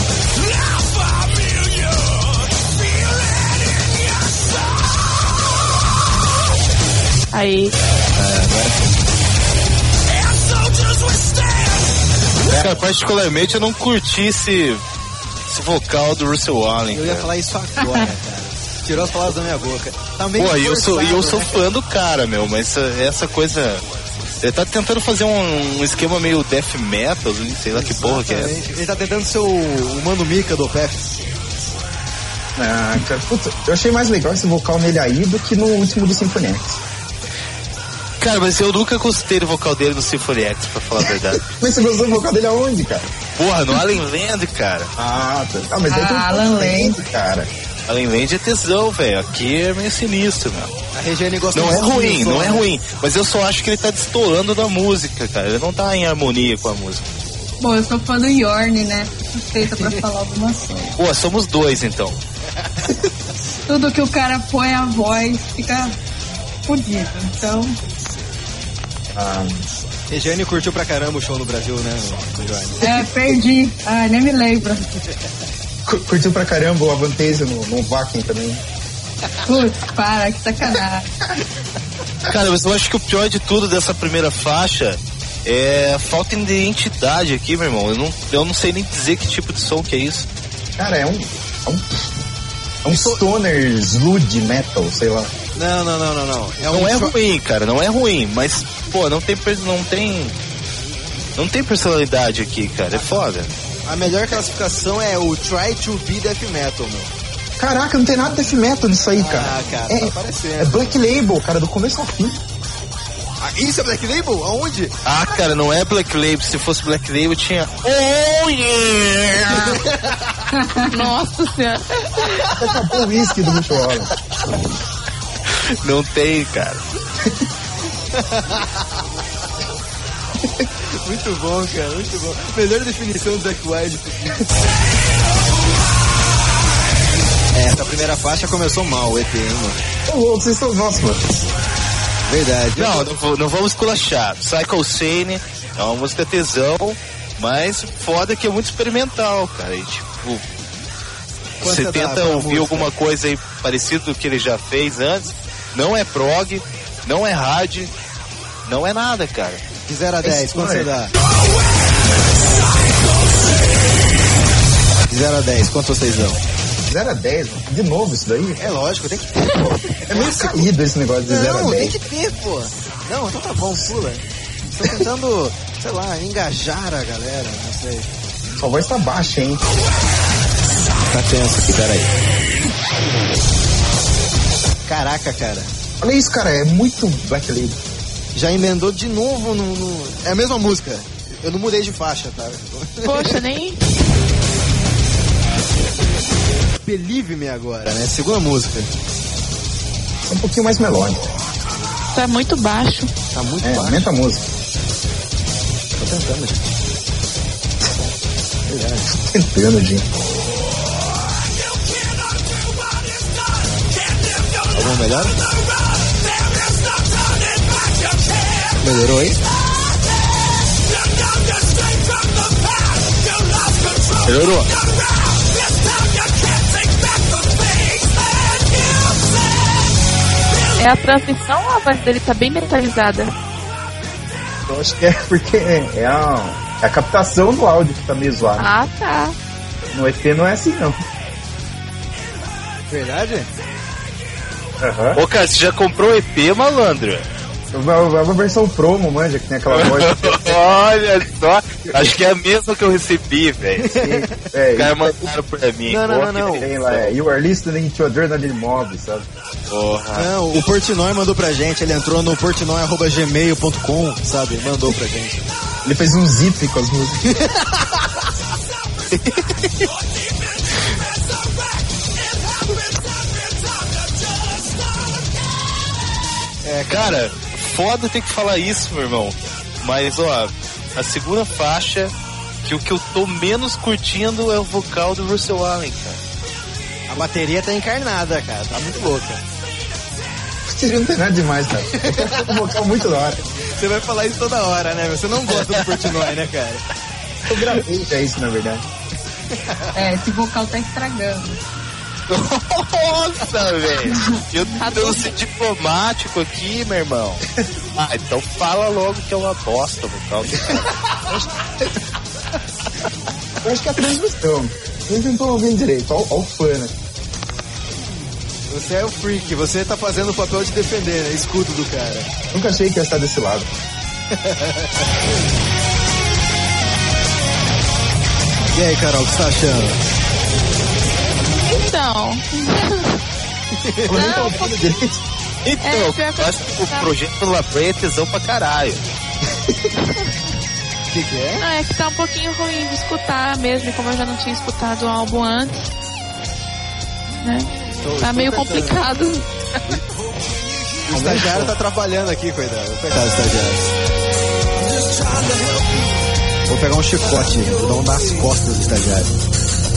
Aí. Agora sim. Cara, particularmente eu não curti esse vocal do Russell Allen. Eu ia falar isso agora, cara. Tirou as palavras da minha boca. Tá meio pô, eu sou né? fã do cara, meu, mas essa coisa... Ele tá tentando fazer um esquema meio death metal, sei lá que porra que é. Ele tá tentando ser o Mano Mika do OPEF. Ah, cara, puta, eu achei mais legal esse vocal nele aí do que no último do Symphony X. Cara, mas eu nunca gostei do vocal dele no Symphony X, pra falar a verdade. Mas você gostou do vocal dele aonde, cara? Porra, no Alan Land, cara. Ah, mas aí tem Alan Land, cara. Alan Land é tesão, velho. Aqui é meio sinistro, meu. A Regiane gosta Não é ruim, não é né? ruim. Mas eu só acho que ele tá destoando da música, cara. Ele não tá em harmonia com a música. Bom, eu sou fã do Yorn, né? Suspeita pra falar algumas coisas. Pô, somos dois, então. Tudo que o cara põe a voz fica fodido. Então, Regiane curtiu pra caramba o show no Brasil, né? No Yorn. perdi. Ai, nem me lembro. Curtiu pra caramba o Avantasia no Vakin também. Putz, para, que sacanagem. Cara, mas eu acho que o pior de tudo dessa primeira faixa é a falta de identidade aqui, meu irmão. Eu não sei nem dizer que tipo de som que é isso. Cara, é um stoner sludge metal, sei lá. Não. Não é ruim, cara, não é ruim, mas, pô, não tem personalidade aqui, cara, é foda. A melhor classificação é o Try to Be Death Metal, meu. Caraca, não tem nada de death metal nisso aí, cara. Ah, cara, tá aparecendo. É Black Label, cara, do começo ao fim. Ah, isso é Black Label? Aonde? Ah, cara, não é Black Label. Se fosse Black Label, tinha... Oh, yeah! Nossa senhora. Acabou o whisky do Russell Allen. Não tem, cara. Muito bom, cara, muito bom. Melhor definição do Zack Wilde. Essa primeira faixa começou mal, o EP, hein, mano? Ô, louco, vocês são nossos, mano. Verdade. Não vamos esculachar. Psycho Sane é uma música tesão, mas foda que é muito experimental, cara. E, tipo, você tenta ouvir alguma coisa aí parecida do que ele já fez antes, não é prog, não é hard, não é nada, cara. De 0 a 10, quanto você dá? De 0 a 10, quanto vocês dão? 0 a 10, mano. De novo isso daí? É lógico, tem que ter. É meio caído esse negócio de 0 a 10. Não, tem que ter, pô. Não, então tá bom, pula. Tô tentando, sei lá, engajar a galera, não sei. Sua voz tá baixa, hein? Tá tenso aqui, peraí. Caraca, cara. Olha isso, cara, é muito Black Label. Já emendou de novo no... É a mesma música. Eu não mudei de faixa, tá? Poxa, nem... Believe Me agora, né? Segunda música. É um pouquinho mais melódico. Tá muito baixo. Tá muito baixo. Aumenta a música. Tô tentando, gente. Verdade. Tô tentando, gente. Alguma melhor? Melhorou aí? Melhorou. É a transmissão ou a voz dele tá bem metalizada? Eu acho que é porque é a captação do áudio que tá meio zoado. Ah, tá. No EP não é assim, não. Verdade? Aham. Ô, cara, você já comprou o EP, malandro? Uma versão promo, manja, que tem aquela voz. Olha só, acho que é a mesma que eu recebi, velho. Os caras mandaram pra mim. Não. Tem lá, You are listening to Adrenaline Mob, sabe? Porra. Não, o Portnoy mandou pra gente, ele entrou no portnoy@gmail.com, sabe? Mandou pra gente. Ele fez um zip com as músicas. Cara, foda ter que falar isso, meu irmão. Mas, ó, a segunda faixa, que o que eu tô menos curtindo é o vocal do Russell Allen, cara. A bateria tá encarnada, cara, tá muito louca. A bateria não tem nada demais, cara. É um vocal muito da hora. Você vai falar isso toda hora, né? Você não gosta do Portnoy, né, cara? Eu gravei já isso, na verdade. Esse vocal tá estragando. Nossa, velho. Eu tô sendo diplomático aqui, meu irmão. Então fala logo que é uma bosta o vocal. Eu acho que é a transmissão. Eles não estão ouvindo direito. Olha o fã, né? Você é o freak, você tá fazendo o papel de defender, né? Escudo do cara. Nunca achei que ia estar desse lado. E aí, Carol, o que você tá achando? Então, eu acho que o projeto Labray é tesão pra caralho. O que é? Não, é que tá um pouquinho ruim de escutar mesmo, como eu já não tinha escutado o álbum antes, né? Tá meio complicado. O estagiário tá atrapalhando aqui, coitado. Coitado do estagiário. Vou pegar um chicote, vou dar um das costas do estagiário.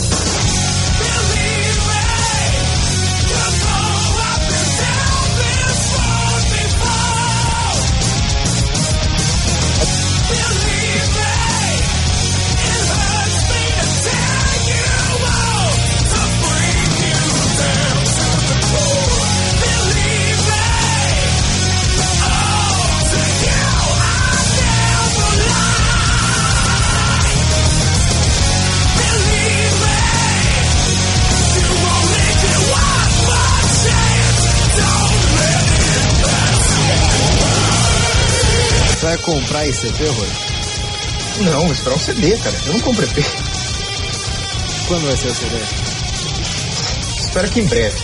Vai comprar esse EP, Rui? Não, vou esperar o CD, cara. Eu não compro EP. Quando vai ser o CD? Espero que em breve.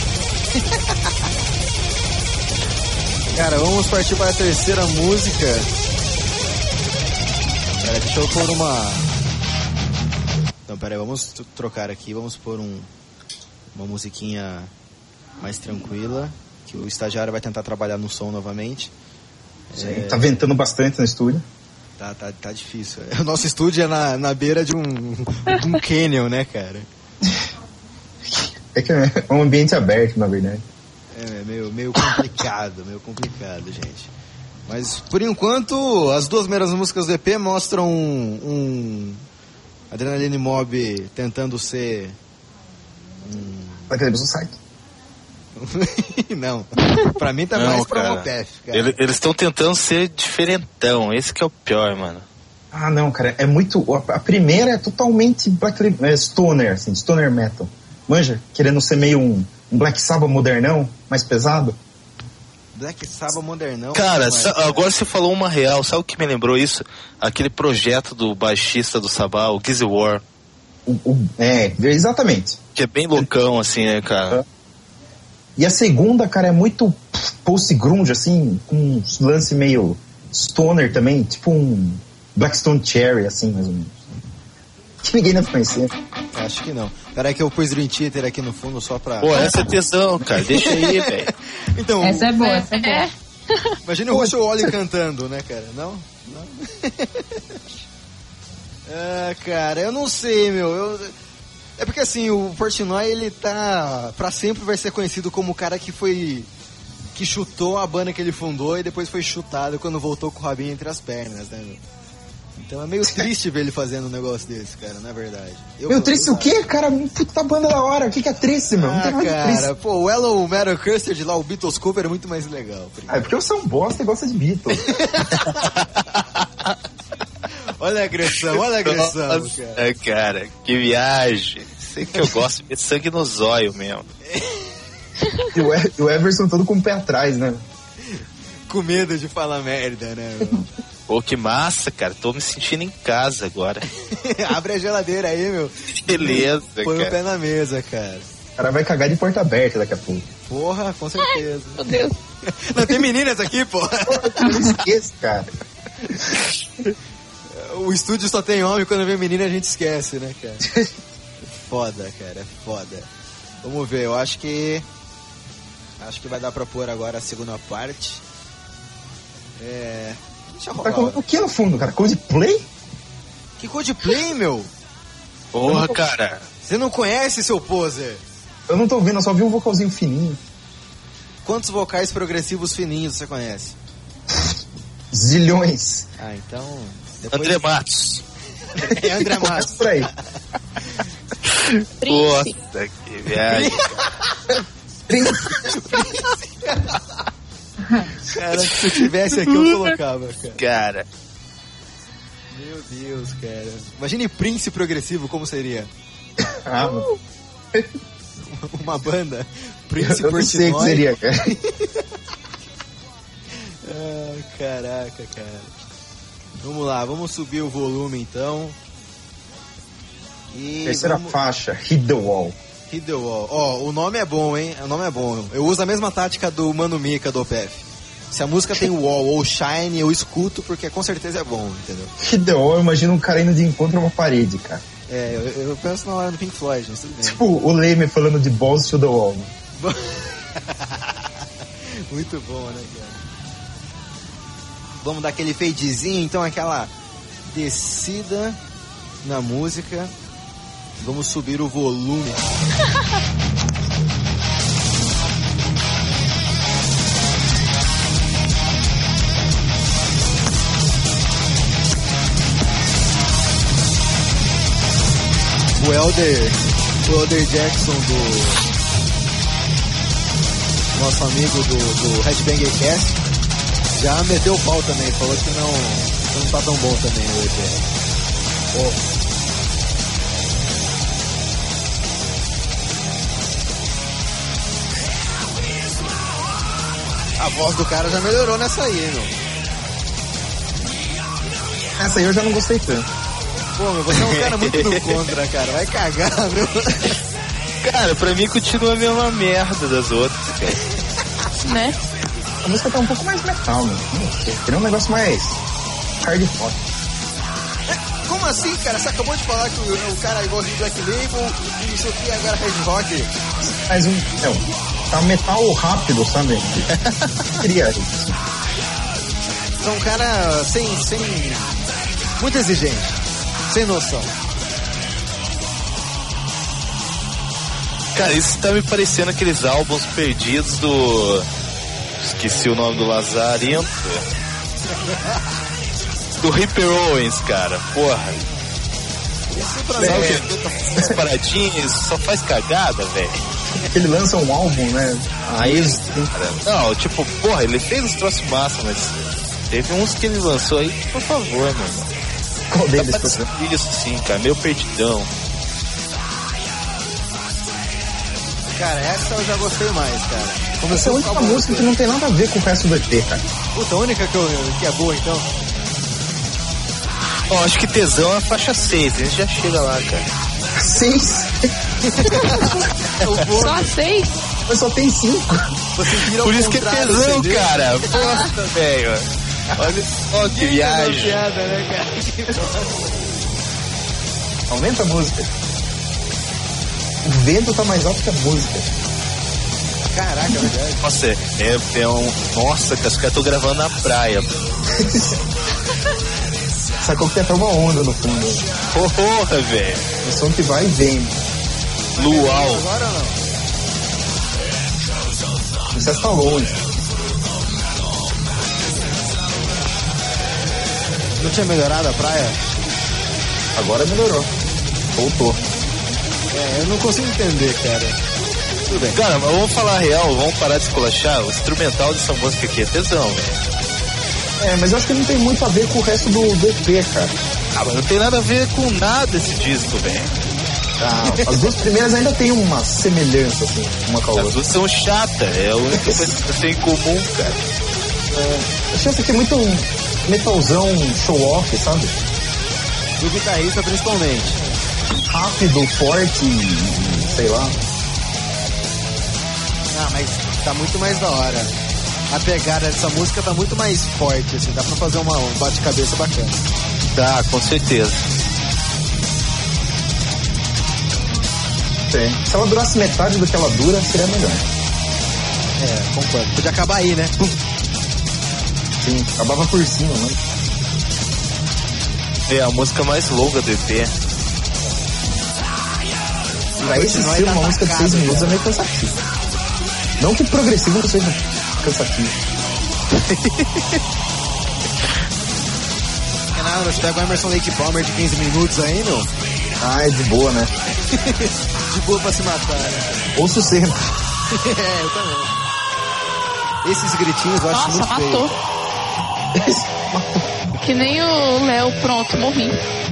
Cara, vamos partir para a terceira música. Pera, deixa eu pôr uma... Então, pera aí, vamos trocar aqui. Vamos pôr uma musiquinha mais tranquila, que o estagiário vai tentar trabalhar no som novamente. Tá ventando bastante no estúdio. Tá difícil. O nosso estúdio é na beira de um canyon, né, cara? É que é um ambiente aberto, na verdade. É meio complicado, gente. Mas, por enquanto, as duas primeiras músicas do EP mostram um Adrenaline Mob tentando ser Vai querer um site? Não, pra mim tá mais pra Opeth, cara. Eles estão tentando ser diferentão, esse que é o pior, mano. Ah, não, cara, é muito... A primeira é totalmente stoner, assim, stoner metal. Manja, querendo ser meio um Black Sabbath modernão, mais pesado. Black Sabbath modernão? Cara, agora você falou uma real, sabe o que me lembrou isso? Aquele projeto do baixista do Sabbath, o Gizzy War. Exatamente. Que é bem loucão, assim, né, cara? E a segunda, cara, é muito post-grunge, assim, com um lance meio stoner também, tipo um Blackstone Cherry, assim, mais ou menos. Que ninguém deve conhecer. Acho que não. Peraí que eu pus Dream Theater aqui no fundo só pra... Pô, essa é tesão, cara, deixa aí, velho. Então, essa é boa. Imagina o Russell Allen cantando, né, cara? Não? Cara, eu não sei, meu. É porque assim, o Portnoy, ele tá... Pra sempre vai ser conhecido como o cara que chutou a banda que ele fundou e depois foi chutado quando voltou com o rabinho entre as pernas, né, meu? Então é meio triste ver ele fazendo um negócio desse, cara, não é verdade. Triste o quê? Cara, puta banda da hora. O que é triste, meu? Não tem nada cara, triste. Pô, o Hello Metal Custard lá, o Beatles cover é muito mais legal. É porque você é um bosta e gosta de Beatles. Olha a agressão, Nossa, cara, que viagem. Sei que eu gosto de sangue no zóio mesmo. E o Everson todo com o pé atrás, né? com medo de falar merda, né? Pô, que massa, cara. Tô me sentindo em casa agora. Abre a geladeira aí, meu. Beleza, Põe cara. o pé na mesa, cara. O cara vai cagar de porta aberta daqui a pouco. Porra, com certeza. Meu Deus. Não tem meninas aqui, pô. Não esqueça, cara. O estúdio só tem homem, quando vem menina a gente esquece, né, cara? Foda, cara, é foda. Vamos ver, eu acho que vai dar pra pôr agora a segunda parte. Deixa eu Tá com o que no fundo, cara? Coldplay? Que Coldplay, meu? Porra, cara. Você não conhece, seu poser? Eu não tô vendo, eu só vi um vocalzinho fininho. Quantos vocais progressivos fininhos você conhece? Zilhões. Ah, então... André Matos. É André Matos. Por aí. Nossa, que viagem. Cara, se eu tivesse aqui eu colocava, cara. Cara. Meu Deus, cara. Imagine Prince progressivo, como seria? Uma banda. Prince eu não sei o que seria, cara. Caraca, cara. Vamos lá, vamos subir o volume então. E terceira faixa, Hit the Wall. Hit the Wall. Ó, o nome é bom, hein? O nome é bom. Eu uso a mesma tática do Mano Mika do OPF. Se a música tem wall ou shine, eu escuto porque com certeza é bom, entendeu? Hit the Wall, eu imagino um cara indo de encontro a uma parede, cara. Eu penso na hora do Pink Floyd, mas tudo bem. Tipo o Leme falando de balls to the wall. Né? Muito bom, né, cara? Vamos dar aquele fadezinho, então aquela descida na música. Vamos subir o volume. O Elder Jackson nosso amigo do Headbanger Cast já meteu o pau também, falou que não tá tão bom também o EP. A voz do cara já melhorou nessa aí, meu. Essa aí eu já não gostei tanto. Pô, meu, você é um cara muito do contra, cara. Vai cagar, meu. Cara, pra mim continua a mesma merda das outras, cara. Né? A música tá um pouco mais metal, mano. Queria um negócio mais hard rock. Como assim, cara? Você acabou de falar que o cara é igualzinho Black Label e isso aqui agora é hard rock. Mas tá um metal rápido, sabe? Queria isso. São um cara sem muito exigente, sem noção. Cara, isso tá me parecendo aqueles álbuns perdidos do... Esqueci o nome do Lazarento. Do Ripper Owens, cara. Porra. Sabe as paradinhas, só faz cagada, velho. Ele lança um álbum, né? Aí não, tipo, porra, ele fez uns troços massa, mas teve uns que ele lançou aí, por favor, mano. Qual deles? Isso sim, cara, meio perdidão. Cara, essa eu já gostei mais, cara. Essa é a única música que não tem nada a ver com o resto do EP, cara. Puta, a única que é boa, então. Ó, acho que Tesão é a faixa 6, a gente já chega lá, cara. 6? Só 6? Mas só tem 5. Por isso que é Tesão, cara. Nossa, velho. Olha só que viagem. Piada, né, cara? Aumenta a música. O vento tá mais alto que a música. Caraca, é verdade. Nossa, Nossa, cara, os caras estão gravando na praia. Sacou que tem até uma onda no fundo. Porra, velho. O som que vai e vem. Luau. Agora ou não? Você está longe. Não tinha melhorado a praia? Agora melhorou. Voltou. Eu não consigo entender, cara. Tudo bem. Cara, mas vamos falar a real, vamos parar de esculachar. O instrumental dessa música aqui é Tesão, velho. Mas eu acho que não tem muito a ver com o resto do EP, cara. Ah, mas não tem nada a ver com nada esse disco, velho. As duas primeiras ainda tem uma semelhança, assim, uma com a outra. As duas são chatas, é a única coisa que tem em comum, cara. Achei essa aqui muito metalzão show-off, sabe? Do guitarrista principalmente. Rápido, forte, sei lá. Ah, mas tá muito mais da hora. A pegada dessa música tá muito mais forte, assim. Dá pra fazer um bate-cabeça bacana. Tá, com certeza. Sim. Se ela durasse metade do que ela dura, seria melhor. É, concordo. Podia acabar aí, né? Sim, acabava por cima, né? É a música mais longa do EP. Pra esse estilo, uma música de 6 minutos é meio cansativo. Não que progressivo não seja cansativo. Não, você pega o Emerson Lake Palmer de 15 minutos aí, meu? Ah, é de boa, né? De boa pra se matar, né? Ouço sempre. Eu também. Esses gritinhos eu acho muito matou. feio. Que nem o Léo, pronto, morri.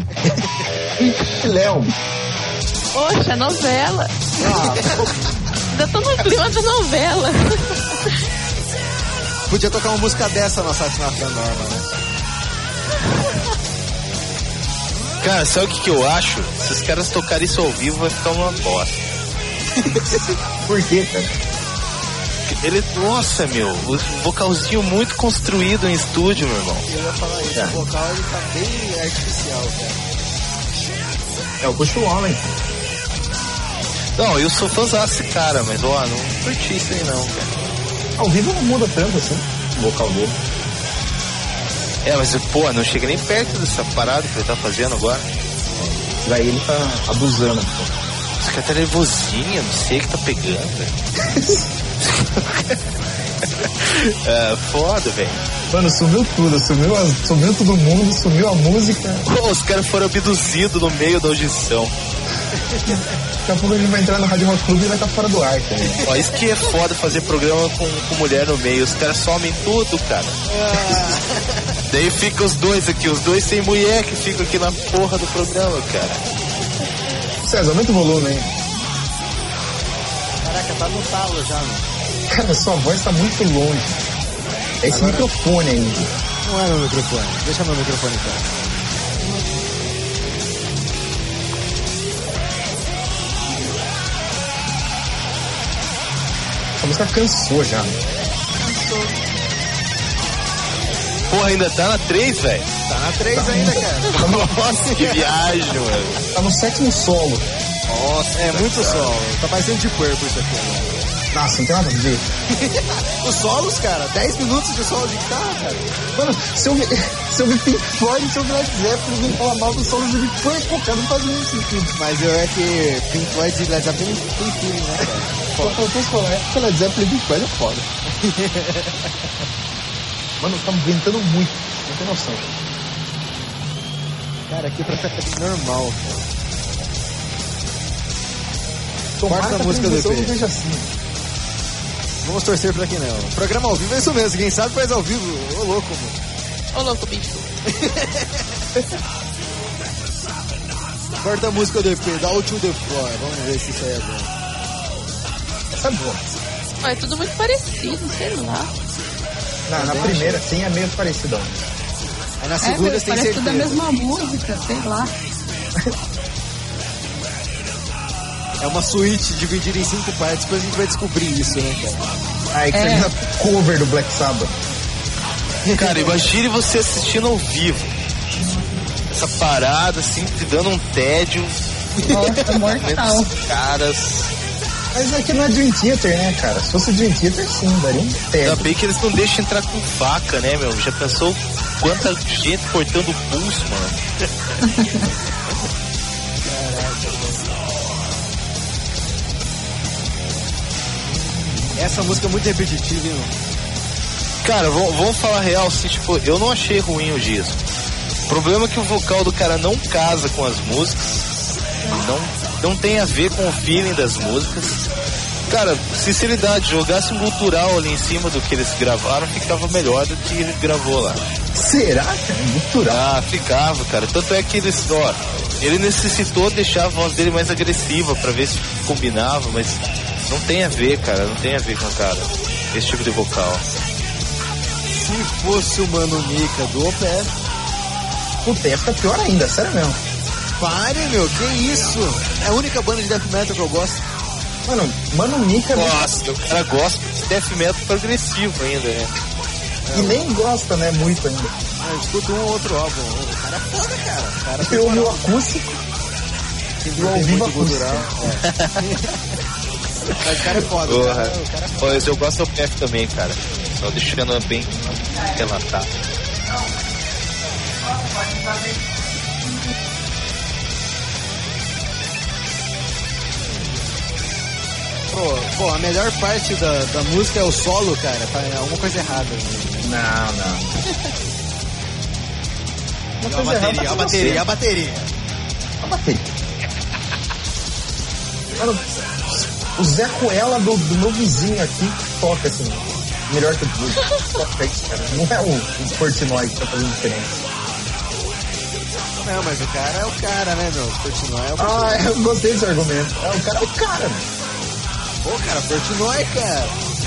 Léo. Poxa, novela. Ainda tô no clima da novela. Podia tocar uma música dessa na Satisfação Nova, né? Cara, sabe o que eu acho? Se os caras tocarem isso ao vivo, vai ficar uma bosta. Por quê, cara? Ele, nossa, meu, o vocalzinho muito construído em estúdio, meu irmão. Eu ia falar isso, o vocal ele tá bem artificial, cara. É o Puxa o Homem. Não, eu sou fãzão desse cara, mas ó, não curti isso aí não, cara. Ao vivo não muda tanto assim, o vocal dele. É, mas pô, não chega nem perto dessa parada que ele tá fazendo agora. Daí ele tá abusando. Esse cara tá nervosinho, não sei o que tá pegando. É, foda, velho. Mano, sumiu tudo, sumiu todo mundo, sumiu a música. Pô, os caras foram abduzidos no meio da audição. Daqui a pouco a gente vai entrar no Rádio Rock Club e vai estar fora do ar, cara. Ó, isso que é foda fazer programa com mulher no meio. Os caras somem tudo, cara. Daí fica os dois aqui, os dois sem mulher que ficam aqui na porra do programa, cara. César, aumenta o volume aí. Caraca, tá no talo já, mano. Cara, sua voz tá muito longe. É esse agora... microfone ainda. Não é meu microfone. Deixa meu microfone então. Essa música cansou já. Cansou. Porra, ainda tá na 3, velho? Tá na 3 ainda, cara. Nossa, que viagem, mano. Tá no 7º solo. Nossa, é muito solo. Tá parecendo de Purple isso aqui agora. Nossa, não tem nada a ver. Os solos, cara, 10 minutos de solo de guitarra, cara. Mano, se eu ver Pink Floyd, se eu ver Led Zeppelin, ninguém fala mal dos solos de Purple, cara, não faz nenhum sentido. Mas é que Pink Floyd e Led Zeppelin tem feeling, né, cara? Só faltou falar, é porque Led Zeppelin e Pink Floyd é foda. Mano, tá ventando muito, não tem noção. Cara, aqui pra ficar normal, cara. Quarta música do EP. Não vejo assim. Vamos torcer pra que não. Programa ao vivo é isso mesmo. Quem sabe faz ao vivo. Ô louco, mano. Ô louco, bicho. Quarta música do EP, Down to the Floor. Vamos ver se isso aí é bom. Essa é boa. É tudo muito parecido, sei lá. Na primeira, sim, é meio parecidão. Aí na segunda tem parece certeza. tudo a mesma música, sei lá. É uma suíte dividida em 5 partes, depois a gente vai descobrir isso, né, cara? Aí que seja cover do Black Sabbath. Cara, imagine você assistindo ao vivo. Essa parada, assim, te dando um tédio. Nossa, mortal. Caras. Mas é que não é Dream Theater, né, cara? Se fosse Dream Theater, sim, daria um tédio. Ainda bem que eles não deixam entrar com faca, né, meu? Já pensou quanta gente cortando o pulso, mano? Essa música é muito repetitiva, hein, mano? Cara, vamos falar real, assim, tipo, eu não achei ruim o disco. O problema é que o vocal do cara não casa com as músicas, não tem a ver com o feeling das músicas. Cara, sinceridade, jogasse um gutural ali em cima do que eles gravaram, ficava melhor do que ele gravou lá. Será, cara? Gutural? Ah, ficava, cara. Tanto é que ele necessitou deixar a voz dele mais agressiva pra ver se combinava, mas não tem a ver, cara, não tem a ver com o cara, esse tipo de vocal. Se fosse o Mano Mika do Opeth. Puta, ia ficar pior ainda, sério mesmo. Pare, meu, que isso? É a única banda de death metal que eu gosto. Mano Mika... Gosta, o cara gosta de death metal progressivo ainda, né? E nem gosta, né, muito ainda. Eu escuto um ou outro álbum. O cara é foda, cara. O cara eu ouvi o acústico. Eu ouvi o cultural. Mas o cara é foda. Pois eu gosto do PF também, cara. Só deixando bem relatado. Pô, a melhor parte da música é o solo, cara. Tá alguma coisa errada. Não. A bateria. Mano, o Zé Coela do meu vizinho aqui toca assim, melhor que o Blue. Não é o Portnoy que tá fazendo diferença. Não, mas o cara é o cara, né, meu? O Portnoy é o Portnoy. Ah, eu gostei desse argumento. O cara é o cara, né? Pô, cara, Portnoy, cara.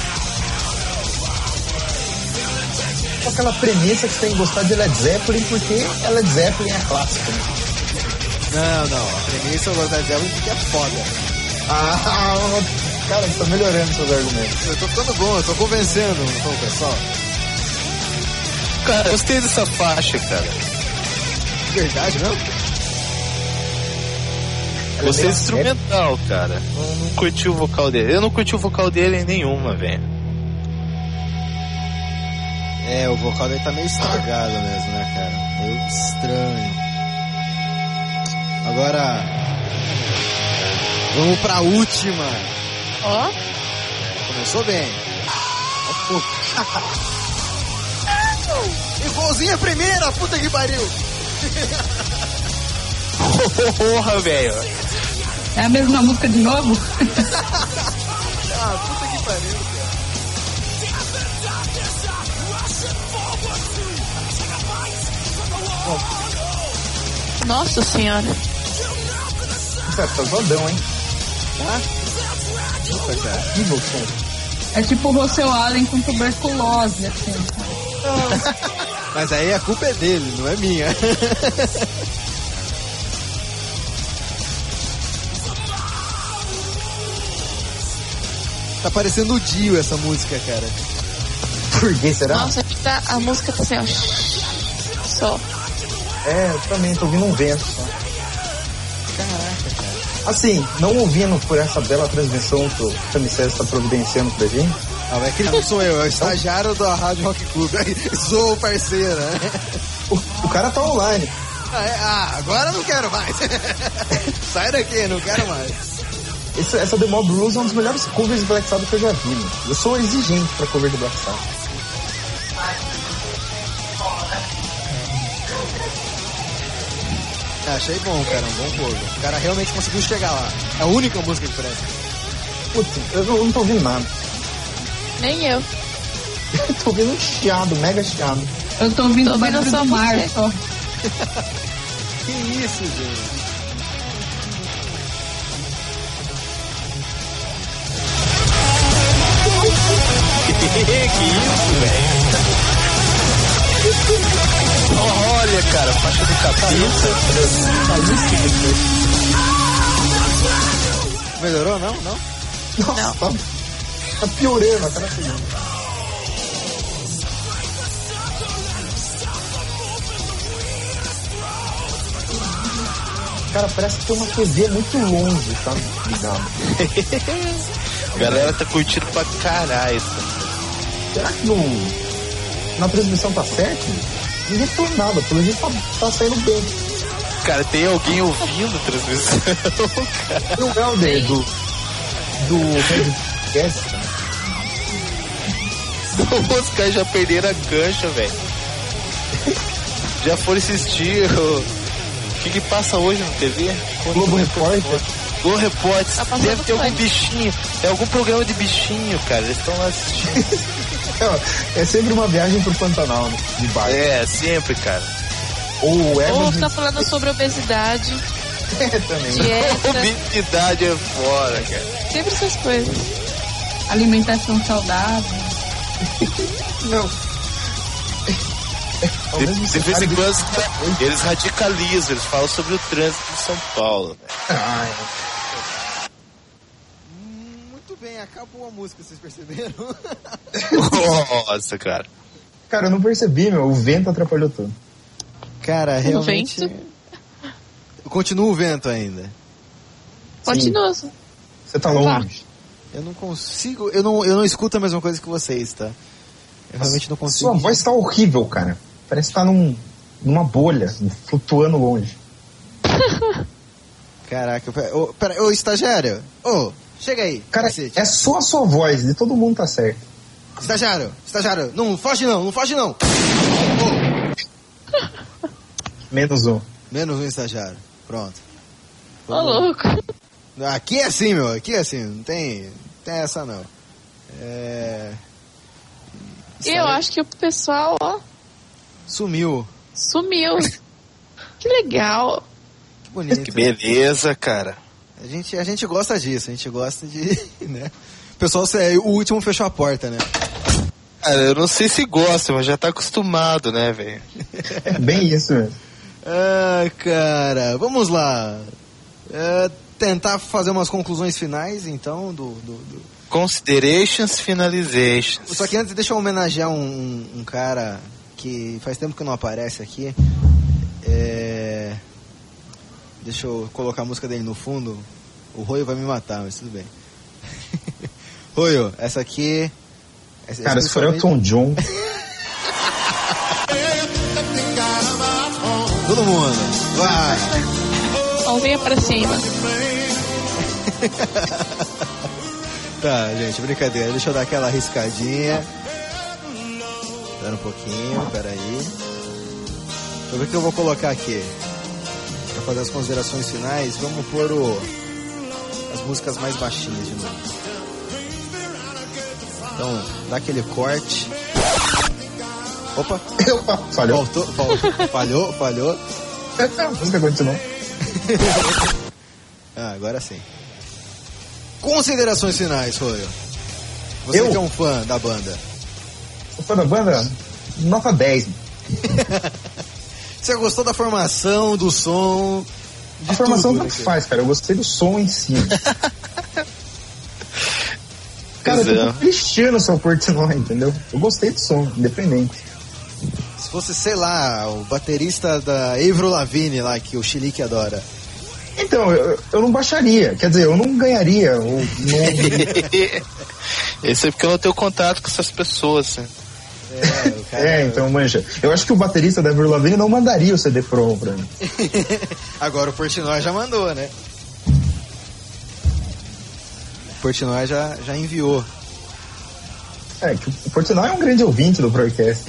Com aquela premissa que você tem que gostar de Led Zeppelin porque Led Zeppelin é clássico, né? Não, a premissa eu gosto de Led Zeppelin porque é foda. Cara, você tá melhorando seus argumentos. Eu tô ficando bom, eu tô convencendo o pessoal. Cara, gostei dessa faixa, cara. Verdade, não? Gostei do instrumental, cara. Não curti o vocal dele. Eu não curti o vocal dele em nenhuma, velho. É, o vocal dele tá meio estragado mesmo, né, cara? Meio estranho. Agora, vamos pra última. Ó. Começou bem. Igualzinho a primeira, puta que pariu. Porra, velho. É a mesma música de novo? Puta que pariu, cara. Nossa senhora. Tá zodão, hein? Tá? Puta, cara. Evil som. É tipo o Russell Allen com tuberculose, assim. Mas aí a culpa é dele, não é minha. Tá parecendo o Dio essa música, cara. Por que será? Nossa, a música tá assim, ó. Só. É, eu também tô ouvindo um vento só. Caraca, cara. Assim, não ouvindo por essa bela transmissão que o Samicério está providenciando pra gente. É que não sou eu, é o estagiário da Rádio Rock Club. Sou o parceiro, né? O cara tá online. Agora eu não quero mais. Sai daqui, não quero mais. Essa The Mob Blues é um dos melhores covers de Black Sabbath que eu já vi, mano. Eu sou exigente pra cover de Black Sabbath. Achei bom, cara, um bom cover. O cara realmente conseguiu chegar lá. É a única música que presta. Putz, eu não tô ouvindo nada. Nem eu. Eu tô ouvindo um chiado, mega chiado. Eu tô ouvindo o barulho do mar só. Que isso, gente? Que isso, velho? Olha, cara, faixa de cabeça. Melhorou, não? Nossa, não. Tá piorando, tá na segunda. Cara, parece que tem uma TV muito longe, tá ligado? A galera tá curtindo pra caralho. Será que na transmissão tá certo? Ninguém falou nada, pelo jeito tá saindo bem. Cara, tem alguém ouvindo a transmissão, cara. Não é o do Redcast. Os caras já perderam a cancha, velho. Já foram assistir o que passa hoje na TV? Globo Repórter. Globo Repórter. Deve ter algum bichinho. É algum programa de bichinho, cara. Eles estão lá assistindo. É sempre uma viagem pro Pantanal, né? De barco. É, sempre, cara. Ou tá falando sobre obesidade. Também. Dieta. Obesidade é fora, cara. Sempre essas coisas. Alimentação saudável. Não. De vez em quando eles radicalizam, eles falam sobre o trânsito de São Paulo. Muito bem, acabou a música, vocês perceberam? Nossa, cara. Cara, eu não percebi, meu. O vento atrapalhou tudo. Cara, realmente... vento? Continua o vento ainda. Continua. Você tá longe. Eu não consigo... Eu não escuto a mesma coisa que vocês, tá? Eu realmente não consigo... Sua voz tá horrível, cara. Parece que tá numa bolha, flutuando longe. Caraca, pera, ô estagiário. Ô, chega aí. Cara, cacete. é só a sua voz, de todo mundo tá certo. Estagiário, não foge não. Menos um. Menos um estagiário, pronto. Ô, louco. Aqui é assim, meu, não tem essa não. Eu acho que o pessoal, ó, sumiu. Que legal. Que bonito. Que beleza, cara. A gente gosta disso, a gente gosta de, né? O pessoal, o último fechou a porta, né? Cara, eu não sei se gosta, mas já tá acostumado, né, velho? É bem isso mesmo. Cara, vamos lá. Tentar fazer umas conclusões finais, então, do... Considerations, finalizations. Só que antes, deixa eu homenagear um cara que faz tempo que não aparece aqui. Deixa eu colocar a música dele no fundo. O Royo vai me matar, mas tudo bem. Royo, essa aqui... Cara, se for Elton John... Todo mundo, vai! Mãozinha pra cima. Tá, gente, brincadeira. Deixa eu dar aquela arriscadinha. Espera um pouquinho, peraí. Deixa eu ver o que eu vou colocar aqui. Pra fazer as considerações finais, vamos pôr as músicas mais baixinhas de novo. Então, dá aquele corte. Opa, falhou. Falhou. A música continuou. Agora sim. Considerações finais, Royo. Você que é um fã da banda. Sou fã da banda? Nota 10. Você gostou da formação, do som? A formação tanto faz, cara. Eu gostei do som em si. Cara, eu tô cristiano o seu Portnoy, entendeu? Eu gostei do som, independente. Se fosse, sei lá, o baterista da Avril Lavigne lá, que o Chilique adora. Então, eu não baixaria. Quer dizer, eu não ganharia. Esse é porque eu não tenho contato com essas pessoas, né? Então, manja. Eu acho que o baterista da Avril Lavigne não mandaria o CD Pro pra mim. Agora o Portnoy já mandou, né? O Portnoy já enviou. Que o Portnoy é um grande ouvinte do Procast.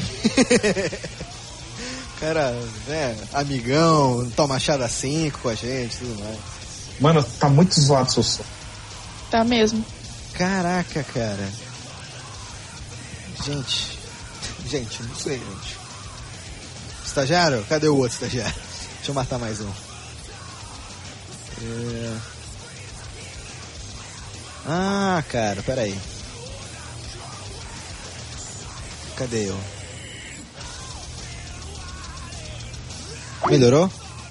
Cara, né, amigão, toma chada 5 com a gente, tudo mais. Mano, tá muito zoado seu som. Tá mesmo. Caraca, cara. Gente, não sei, gente. Estagiário? Cadê o outro estagiário? Deixa eu matar mais um. Cara, peraí. Cadê eu? Melhorou?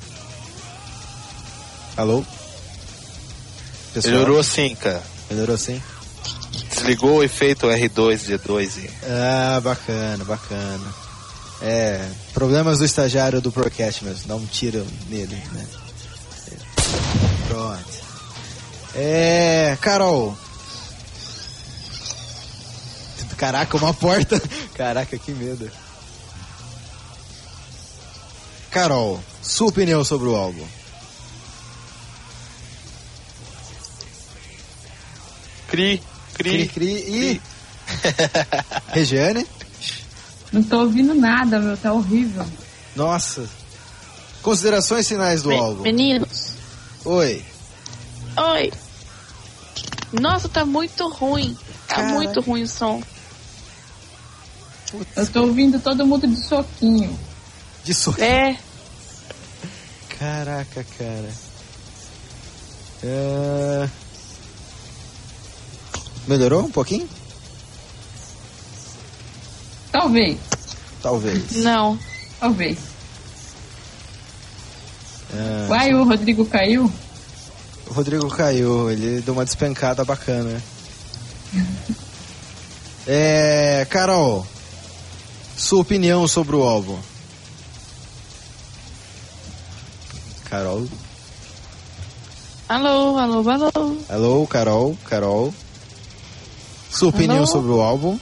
Alô? Pessoal? Melhorou sim, cara. Melhorou sim? Desligou o efeito R2D2 e... Bacana. Problemas do estagiário do Procast mesmo. Dá um tiro nele, né? Pronto. Carol. Caraca, uma porta. Caraca, que medo. Carol, sua opinião sobre o álbum? Cri. E... Regiane? Não tô ouvindo nada, meu, tá horrível. Nossa. Considerações finais do álbum. Meninos. Oi. Nossa, tá muito ruim. Tá muito ruim o som. Eu tô ouvindo todo mundo de soquinho. De soquinho? Caraca, cara. Melhorou um pouquinho? Talvez. Talvez. Não. Talvez. Uai, o Rodrigo caiu? O Rodrigo caiu, ele deu uma despencada bacana. Carol, sua opinião sobre o álbum? Carol? Alô. Alô, Carol. Sua opinião sobre o álbum?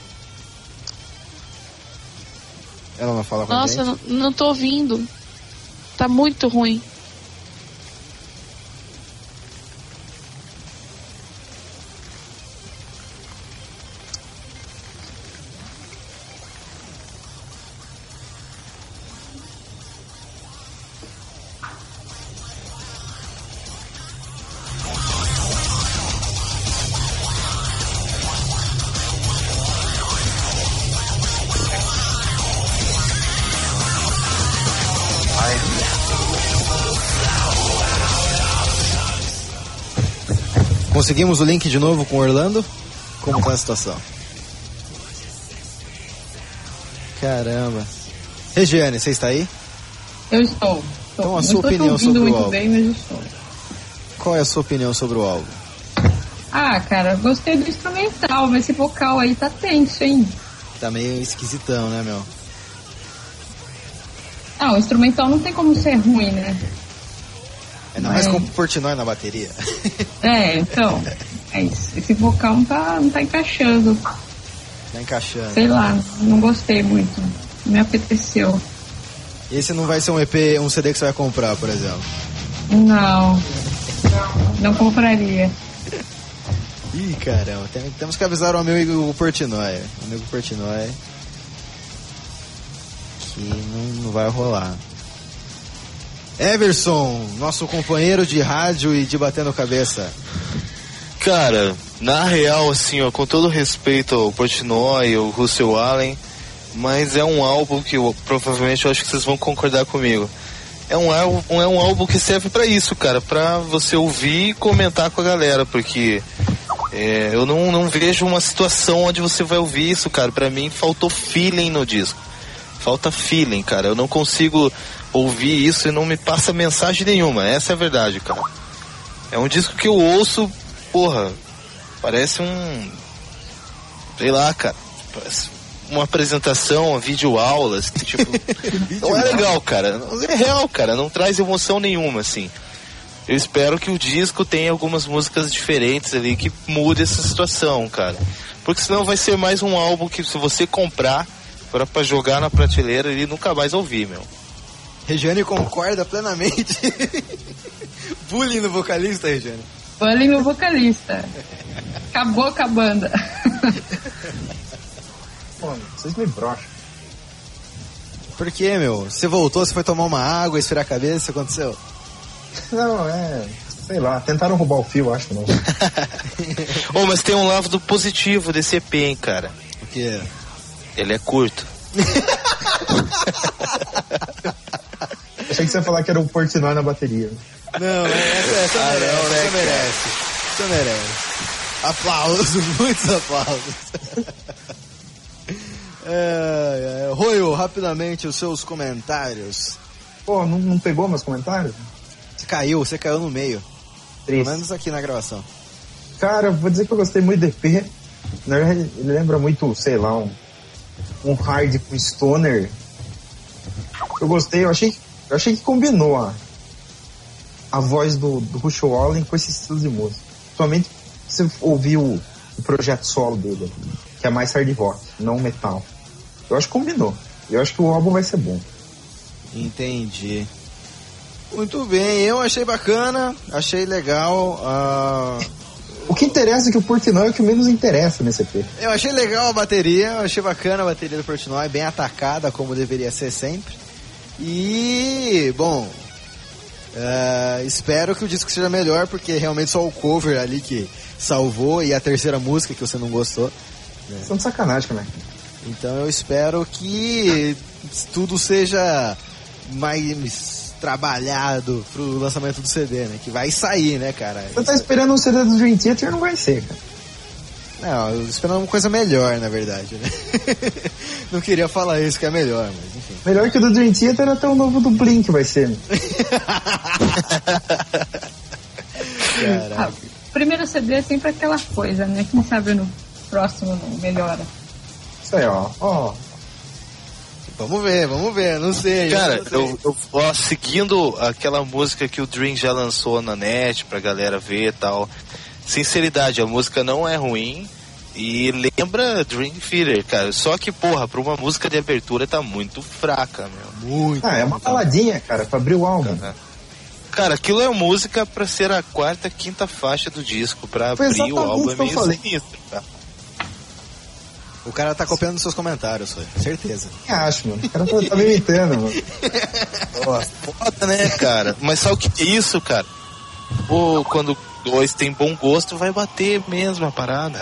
Ela não fala com a gente? Nossa, não tô ouvindo. Tá muito ruim. Conseguimos o link de novo com o Orlando? Como tá a situação? Caramba. Regiane, você está aí? Eu estou. Então a sua opinião sobre o álbum. Bem, mas estou. Qual é a sua opinião sobre o álbum? Ah, cara, gostei do instrumental, mas esse vocal aí tá tenso, hein? Tá meio esquisitão, né, meu? Ah, o instrumental não tem como ser ruim, né? Ainda mais com o Portnoy na bateria. Então. É isso. Esse vocal não tá encaixando. Tá encaixando. Sei lá, não gostei muito. Não me apeteceu. Esse não vai ser um EP, um CD que você vai comprar, por exemplo? Não compraria. Ih, caramba, temos que avisar o amigo Portnoy. O amigo Portnoy que não vai rolar. Everson, nosso companheiro de rádio e de batendo cabeça. Cara, na real, assim, ó, com todo respeito ao Portnoy, ao Russell Allen, mas é um álbum que provavelmente eu acho que vocês vão concordar comigo. É um álbum que serve pra isso, cara, pra você ouvir e comentar com a galera, porque eu não vejo uma situação onde você vai ouvir isso, cara. Pra mim faltou feeling no disco. Falta feeling, cara. Eu não consigo ouvir isso e não me passa mensagem nenhuma. Essa é a verdade, cara. É um disco que eu ouço, porra, parece sei lá, cara, parece uma apresentação, uma videoaula, assim, tipo, não é legal, cara. Não é real, cara. Não traz emoção nenhuma, assim. Eu espero que o disco tenha algumas músicas diferentes ali que mude essa situação, cara. Porque senão vai ser mais um álbum que, se você comprar pra jogar na prateleira, ele nunca mais ouvir, meu. Regiane concorda plenamente. Bullying no vocalista, Regiane. Bullying no vocalista. Acabou com a banda. Pô, vocês me broxam. Por que, meu? Você voltou, você foi tomar uma água, esfriar a cabeça, isso aconteceu? Não, sei lá, tentaram roubar o fio, acho que não. Mas tem um lado positivo desse EP, hein, cara. O quê? Ele é curto. Achei que você ia falar que era o Portnoy na bateria. Não, essa merece. Você merece. Aplausos, muitos aplausos. Royo, rapidamente os seus comentários. Pô, não pegou meus comentários? Você caiu no meio. Pelo menos aqui na gravação. Cara, vou dizer que eu gostei muito do EP. Na verdade, ele lembra muito, sei lá, um hard com stoner. Eu gostei, eu achei que combinou a voz do Russell Allen com esse estilo de música. Principalmente se você ouvir o projeto solo dele, que é mais hard rock, não metal. Eu acho que combinou. Eu acho que o álbum vai ser bom. Entendi. Muito bem, eu achei bacana, achei legal. O que interessa é que o Portnoy é o que menos interessa nesse EP. Eu achei legal a bateria, eu achei bacana a bateria do Portnoy, bem atacada, como deveria ser sempre. E, bom, espero que o disco seja melhor, porque realmente só o cover ali que salvou e a terceira música que você não gostou. Né? São de sacanagem, né? Então eu espero que tudo seja mais trabalhado pro lançamento do CD, né? Que vai sair, né, cara? Você tá esperando um CD do Dream Theater, não vai ser, cara. Não, eu esperando uma coisa melhor, na verdade, né? Não queria falar isso, que é melhor, mas enfim. Melhor que o do Dream Theater até o novo do Blink vai ser. Caraca. Primeiro CD é sempre aquela coisa, né? Quem sabe no próximo não melhora. Isso aí, ó. Vamos ver, não sei. Cara, eu seguindo aquela música que o Dream já lançou na net pra galera ver e tal. Sinceridade, a música não é ruim e lembra Dream Theater, cara. Só que, porra, pra uma música de abertura tá muito fraca, meu. Muito. É uma baladinha, cara, pra abrir o álbum. Cara, aquilo é música pra ser a quarta, quinta faixa do disco. Pra abrir o álbum é meio sinistro, tá? O cara tá copiando seus comentários, foi. Certeza. Eu acho, mano. O cara tá me imitando, mano. Foda, né, cara? Mas sabe o que é isso, cara? Pô, quando dois tem bom gosto, vai bater mesmo a parada.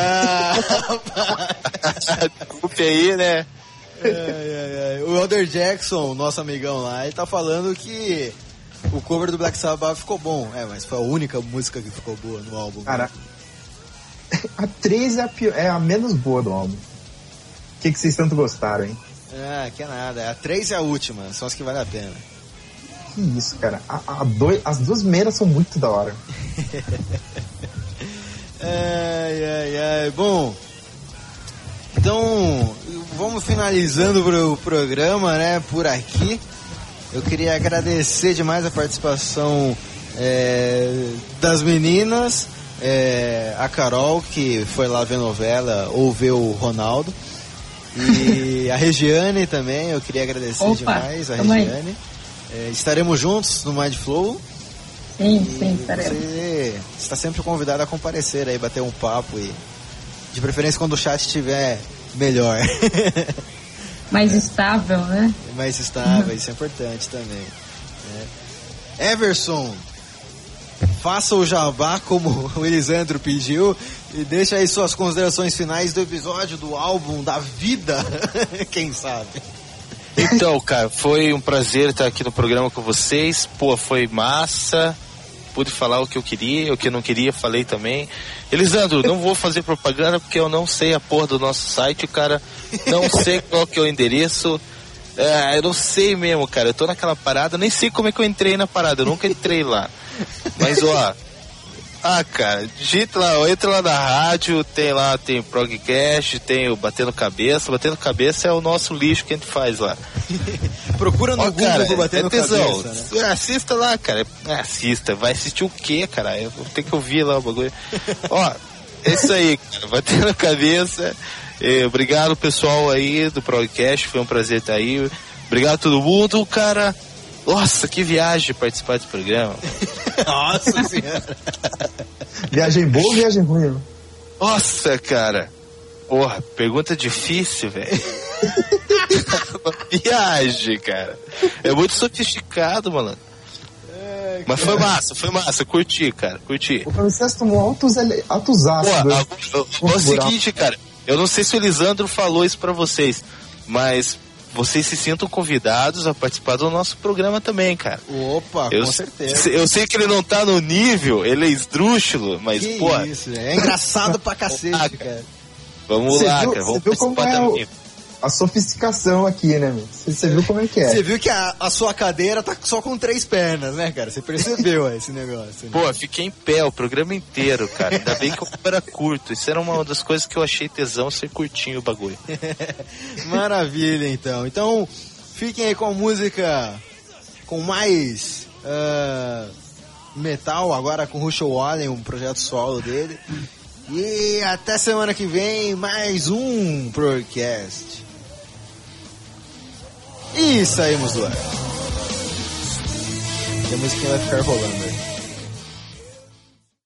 Desculpe aí, né? O Elder Jackson, nosso amigão lá, ele tá falando que o cover do Black Sabbath ficou bom. Mas foi a única música que ficou boa no álbum. Cara, a 3 é a menos boa do álbum. O que vocês tanto gostaram, hein? Que é nada. A 3 é a última, são as que valem a pena. Que isso, cara. As duas primeiras são muito da hora. Bom, então vamos finalizando o programa, né, por aqui. Eu queria agradecer demais a participação das meninas, a Carol, que foi lá ver novela ou ver o Ronaldo, e a Regiane também. Eu queria agradecer demais a Regiane. Estaremos juntos no Mind Flow. Sim, estaremos. Você está sempre convidado a comparecer aí, bater um papo, e de preferência quando o chat estiver melhor. Mais estável, né? Mais estável, isso é importante também. Everson, faça o jabá como o Elisandro pediu e deixa aí suas considerações finais do episódio, do álbum, da vida, quem sabe. Então, cara, foi um prazer estar aqui no programa com vocês. Pô, foi massa. Pude falar o que eu queria, o que eu não queria, falei também. Elisandro, não vou fazer propaganda porque eu não sei a porra do nosso site, cara. Não sei qual que é o endereço. Eu não sei mesmo, cara. Eu tô naquela parada, nem sei como é que eu entrei na parada. Eu nunca entrei lá. Mas, ó... cara, digita lá, entra lá na rádio, tem o Progcast, tem o Batendo Cabeça. Batendo Cabeça é o nosso lixo que a gente faz lá. Procura no Google, cara, pro Batendo tesão. Cabeça, né? Assista lá, cara. Assista. Vai assistir o quê, cara? Eu vou ter que ouvir lá o bagulho. É isso aí, cara. Batendo Cabeça. Obrigado, pessoal aí do Progcast. Foi um prazer estar aí. Obrigado a todo mundo, cara. Nossa, que viagem participar desse programa. Nossa senhora. Viagem boa ou viagem ruim? Nossa, cara. Porra, pergunta difícil, velho. Viagem, cara. É muito sofisticado, malandro. Mas foi massa. Curti, cara. Curti. O Francisco tomou altos ácidos. É o seguinte, cara. Eu não sei se o Elisandro falou isso pra vocês, mas... vocês se sintam convidados a participar do nosso programa também, cara. Opa, com certeza. Eu sei que ele não tá no nível, ele é esdrúxulo, mas, que pô... isso, é engraçado pra cacete, cara. Vamos lá, cara. Vamos participar também. A sofisticação aqui, né, meu? Você viu como é que é? Você viu que a sua cadeira tá só com 3 pernas, né, cara? Você percebeu esse negócio. Né? Pô, fiquei em pé o programa inteiro, cara. Ainda bem que o era curto. Isso era uma das coisas que eu achei tesão, ser curtinho o bagulho. Maravilha, então. Então, fiquem aí com a música com mais metal, agora com o Russell Allen, um projeto solo dele. E até semana que vem, mais um Progcast. E saímos do ar. E a musiquinha vai ficar rolando aí.